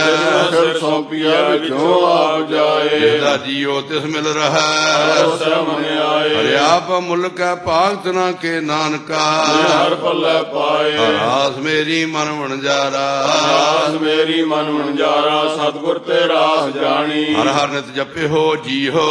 ਸਿਰ ਸੌਂਪਿਆ ਵਿੱਚੋਂ ਆਪ ਜਾਏ ਜਿਸਦਾ ਜੀਉ ਤਿਸ ਮਿਲ ਰਹਾ ਉਸੇ ਮਨ ਆਏ ਹਰਿ ਆਪ ਅਮੁੱਲਕ ਹੈ ਭਾਗਤ ਨਾ ਕੇ ਨਾਨਕਾ ਹਰ ਪੱਲੇ ਪਾਏ ਰਾਸ ਮੇਰੀ ਮਨ ਵਣਜਾਰਾ ਆਸ ਮੇਰੀ ਮਨ ਵਣਜਾਰਾ ਸਤਿਗੁਰ ਤੇ ਰਾਸ ਜਾਣੀ ਹਰ ਹਰ ਨਿਤ ਜਪੇ ਹੋ ਜੀ ਹੋ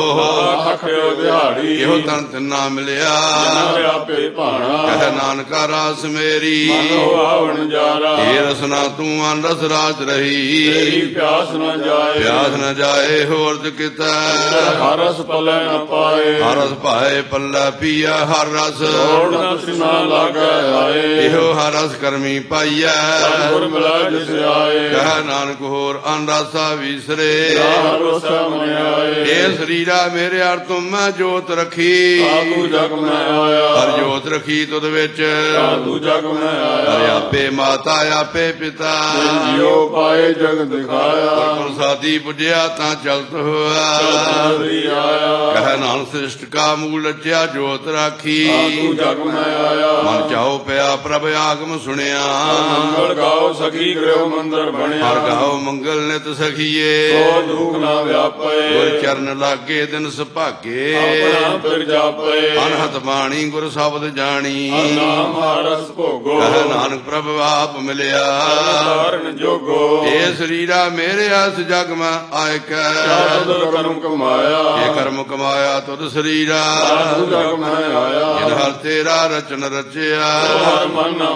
ਆਖਿਓ ਦਿਹਾੜੀ ਇਹੋ ਤਨ ਤਿੰਨਾ ਮਿਲਿਆ ਨਾਰੇ ਆਪੇ ਭਾਣਾ ਕਹਿ ਨਾਨਕਾ ਰਾਸ ਮੇਰੀ ਮਨੋ ਆਵਣ ਜਾਰਾ ਏ ਰਸਨਾ ਤੂੰ ਅਨ ਰਸ ਰਾਜ ਰਹੀ ਤੇਰੀ ਪਿਆਸ ਨਾ ਜਾਏ ਪਿਆਸ ਨ ਜਾਏ ਹੋਰ ਤ ਕਿਤੈ ਹਰ ਰਸ ਪੱਲੇ ਨਾ ਪਾਏ ਹਰ ਰਸ ਭਾਏ ਪੱਲਾ ਪੀਆ ਹਰ ਰਸ ਛੋੜ ਨਾ ਤ੍ਰਿਸ਼ਨਾ ਲਾਗੈ ਆਏ ਇਹੋ ਹਰ ਰਸ ਕਰਮੀ ਪਾਈਐ ਗੁਰ ਮਿਲਾ ਜਿਸ ਆਏ ਕਹਿ ਨਾਨਕ ਹੋਰ ਅਨ ਰਸਾ ਵਿਸਰੇ ਹਰ ਰਸ ਮਨ ਆਏ ਏ ਸਰੀਰਾ ਮੇਰੇ ਅਰ ਤੁਮ ਮੈਂ ਜੋਤ ਰਖੀ ਸਾਧੂ ਜਗ ਮੈਂ ਆਇਆ ਹਰ ਜੋਤ ਰਖੀ ਤੁਧ ਵਿੱਚ ਸਾਧੂ ਜਗ ਮੈਂ ਹਰਿ ਆਇਆ ਆਪੇ ਮਾਤਾ ਆਪੇ ਪਿਤਾ ਜਿਉ ਪਾਏ ਜਗ ਦਿਖਾਇਆ ਪ੍ਰਸਾਦੀ ਪੁਜਿਆ ਤਾਂ ਚਲਤ ਹੋਆ ਸਾਧਰੀ ਆਇਆ ਕਹਿ ਨਾਨਕ ਸ੍ਰਿਸ਼ਟ ਕਾ ਮੂਲ ਰਚਿਆ ਜੋਤ ਰਾਖੀ ਸਾਧੂ ਜਗ ਮੈਂ ਆਇਆ ਮਨ ਚਾਉ ਪਿਆ ਪ੍ਰਭ ਆਗਮ ਸੁਣਿਆ ਮੰਗਲ ਗਾਓ ਸਖੀ ਗ੍ਰਹਿ ਮੰਦਰ ਬਣਿਆ ਹਰ ਗਾਓ ਮੰਗਲ ਨਿਤ ਸਖੀਏ ਸੋ ਦੁਖ ਨਾ ਵਿਆਪੇ ਗੁਰ ਚਰਨ ਲਾਗੇ ਦਿਨ ਸੁਭਾਗੇ ਆਪਣਾ ਫਿਰ ਜਾਪੇ ਅਨਹਤ ਬਾਣੀ ਗੁਰ ਸ਼ਬਦ ਜਾਣੀ ਨਾਮ ਹਰਸ ਭੋਗੋ ਕਹਿ ਨਾਨਕ ਪ੍ਰਭ ਆਪ ਮਿਲਿਆ ਤਾਰਨ ਜੋਗੋ ਏ ਸਰੀਰਾ ਮੇਰੇ ਆਸ ਜਗ ਮੈਂ ਆਇ ਕੈ ਸਾਧੂ ਕਰਮ ਕਮਾਇਆ ਇਹ ਕਰਮ ਕਮਾਇਆ ਤੁਧ ਸਰੀਰਾ ਸਾਧੂ ਜਗ ਮੈਂ ਆਇਆ ਜਿਨ ਹਰ ਤੇਰਾ ਰਚਨ ਰਚਿਆ ਹਰ ਮਨ ਵਸਾਇਆ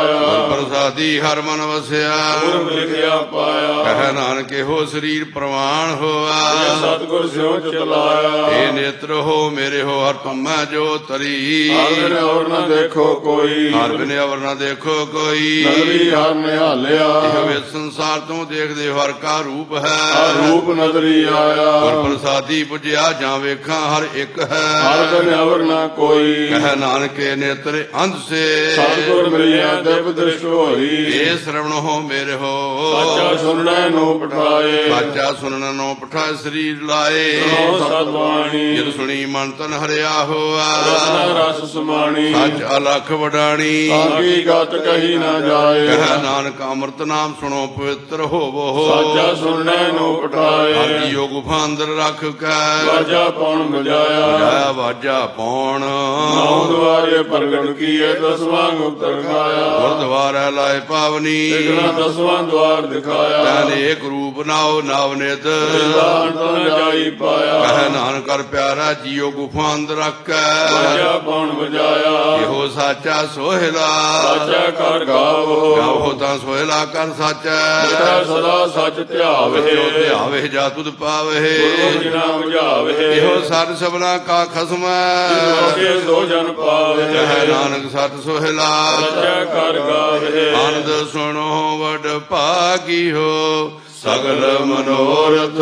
ਆਇਆ ਪ੍ਰਸਾਦੀ ਹਰ ਮਨ ਵਸਿਆ ਗੁਰ ਲਿਖਿਆ ਪਾਇਆ ਕਹਿ ਨਾਨਕ ਇਹੋ ਸਰੀਰ ਪ੍ਰਵਾਨ ਹੋਆ ਸਤਿਗੁਰ ਸਿਉ ਚਲਾਇਆ ਏ ਨੇਤਰ ਹੋ ਮੇਰੇ ਹੋ ਹਰ ਤੁਮੈ ਜੋ ਤਰੀ ਹਰ ਬਿਨ ਔਰ ਨਾ ਦੇਖੋ ਕੋਈ ਹਰ ਬਿਨ ਅਵਰ ਨਾ ਦੇਖੋ ਕੋਈ ਨਦਰੀ ਹਰ ਨਿਹਾਲਿਆ ਇਹੋ ਵੇ ਸੰਸਾਰ ਤੋਂ ਦੇਖਦੇ ਹਰ ਕਾ ਰੂਪ ਹੈ ਹਰ ਰੂਪ ਨਦਰੀ ਆਇਆ ਗੁਰ ਪ੍ਰਸਾਦੀ ਪੁਜਿਆ ਜਾਂ ਵੇਖਾਂ ਹਰ ਇੱਕ ਹੈ ਹਰ ਬਿਨ ਔਰ ਨਾ ਕੋਈ ਕਹਿ ਨਾਨਕ ਨੇਤਰ ਅੰਧ ਸੇ ਸਤਿਗੁਰ ਮਿਲਿਆ ਦਿਵ ਦ੍ਰਿਸ਼ਟ ਹੋਈ ਏ ਸ਼ਰਵਣ ਹੋ ਮੇਰੇ ਹੋ ਸਾਚਾ ਸੁਣਨੇ ਨੂੰ ਪਠਾਏ ਸਾਚਾ ਸੁਣਨ ਨੂੰ ਪਠਾਏ ਸਰੀਰ ਲਾਏ ਸੁਣੋ ਸਤਿਬਾਣੀ ਜਿਤ ਸੁਣੀ ਮਨ ਤਨ ਹਰਿਆ ਹੋਆ ਰਤਨ ਰਸ ਸਮਾਣੀ ਸੱਚ ਅਲਖ ਵਡਾਣੀ ਸਾਗੀ ਗਤ ਕਹੀ ਨਾ ਜਾਏ ਕਹਿ ਨਾਨਕ ਅੰਮ੍ਰਿਤ ਨਾਮ ਸੁਣੋ ਪਵਿੱਤਰ ਹੋਵੋ ਸਾਚਾ ਸੁਣਨੇ ਨੂੰ ਪਠਾਏ ਹਰ ਜੀਓ ਗੁਫਾ ਅੰਦਰ ਰੱਖ ਕੇ ਵਾਜਾ ਪੌਣ ਬਜਾਇਆ ਬਜਾਇਆ ਵਾਜਾ ਪੌਣ ਨੌ ਦੁਆਰੇ ਪ੍ਰਗਟ ਕੀਏ ਦਸਵਾਂ ਗੁਪਤ ਰਖਾਇਆ ਗੁਰਦੁਆਰਾ ਲਾਏ ਪਾਵਨੀ ਇਕਨਾ ਦਸਵਾਂ ਦੁਆਰ ਦਿਖਾਇਆ ਤੈਨ ਏਕ ਰੂਪ ਨਾਉ ਨਵਨਿਤ ਦਾਨ ਤਨ ਜਾਈ ਪਾਇਆ ਕਹਿ ਨਾਨਕ ਕਰ ਪਿਆਰਾ ਜੀਓ ਗੁਫਾ ਅੰਦਰ ਰੱਖ ਕੇ ਵਾਜਾ ਪੌਣ ਬਜਾਇਆ ਇਹੋ ਸਾਚਾ ਸੋਹਿਲਾ ਸਾਚਾ ਕਰ ਗਾਵੋ ਗਾਵੋ ਤਾਂ ਸੋਹਿਲਾ ਕਰ ਸਾਚਾ ਮਿਟਾ ਸਦਾ ਸੱਚ ਧਿਆਵੇ ਜੋ ਧਿਆਵੇ ਜਾ ਤੁਧ ਪਾਵੇ ਗੁਰੂ ਜਿਨਾ ਬੁਝਾਵੇ ਇਹੋ ਸਤ ਸਭਨਾ ਕਾ ਖਸਮ ਲੋਕੇ ਸੋ ਜਨ ਪਾਵੇ ਕਹਿ ਨਾਨਕ ਸਤ ਸੋਹਿਲਾ ਸਾਚਾ ਕਰ ਗਾਵੇ ਆਨੰਦ ਸੁਣੋ ਵਡ ਭਾਗੀ ਹੋ ਸਗਲ ਮਨੋਰਥ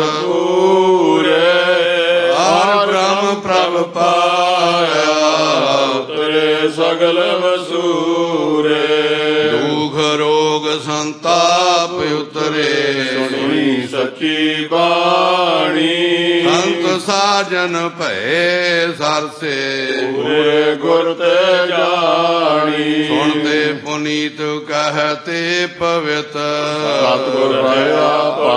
ਪੂਰੇ ਹਰ ਬ੍ਰਹਮ ਪ੍ਰਭ ਪਾਇਆ ਤੇਰੇ ਸਗਲ ਵਸੂਰੇ ਦੁਖ ਰੋਗ ਸੰਤਾਪ ਉਤਰੇ ਸੁਣੀ ਸੱਚੀ ਬਾਣੀ ਸੰਤ ਸਾਜਨ ਭਏ ਸਰਸੇ ਪੂਰੇ ਗੁਰ ਤੇ ਜਾਣੀ ਸੁਣਦੇ ਪੁਨੀਤ ਕਹਤੇ ਪਵਿੱਤ ਸਤਿਗੁਰ ਰਹਾ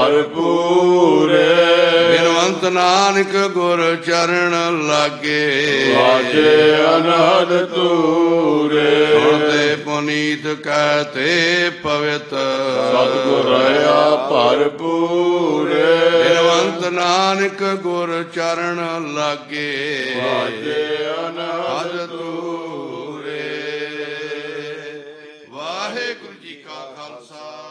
ਭਰਪੂਰੇ ਬਿਨਵੰਤ ਨਾਨਕ ਗੁਰ ਚਰਨ ਲਾਗੇ ਵਾਜੇ ਅਨਹਦ ਤੂਰੇ ਸੁਣਦੇ ਪੁਨੀਤ ਕਹਤੇ ਪਵਿੱਤ ਸਤਿਗੁਰ ਰਹਾ ਭਰਪੂਰੇ ਬਿਨਵੰਤ ਨਾਨਕ ਗੁਰ ਚਰਨ ਲਾਗੇ ਵਾਜੇ ਅਨਹਦ ਤੂਰੇ ਵਾਹਿਗੁਰੂ ਜੀ ਕਾ ਖਾਲਸਾ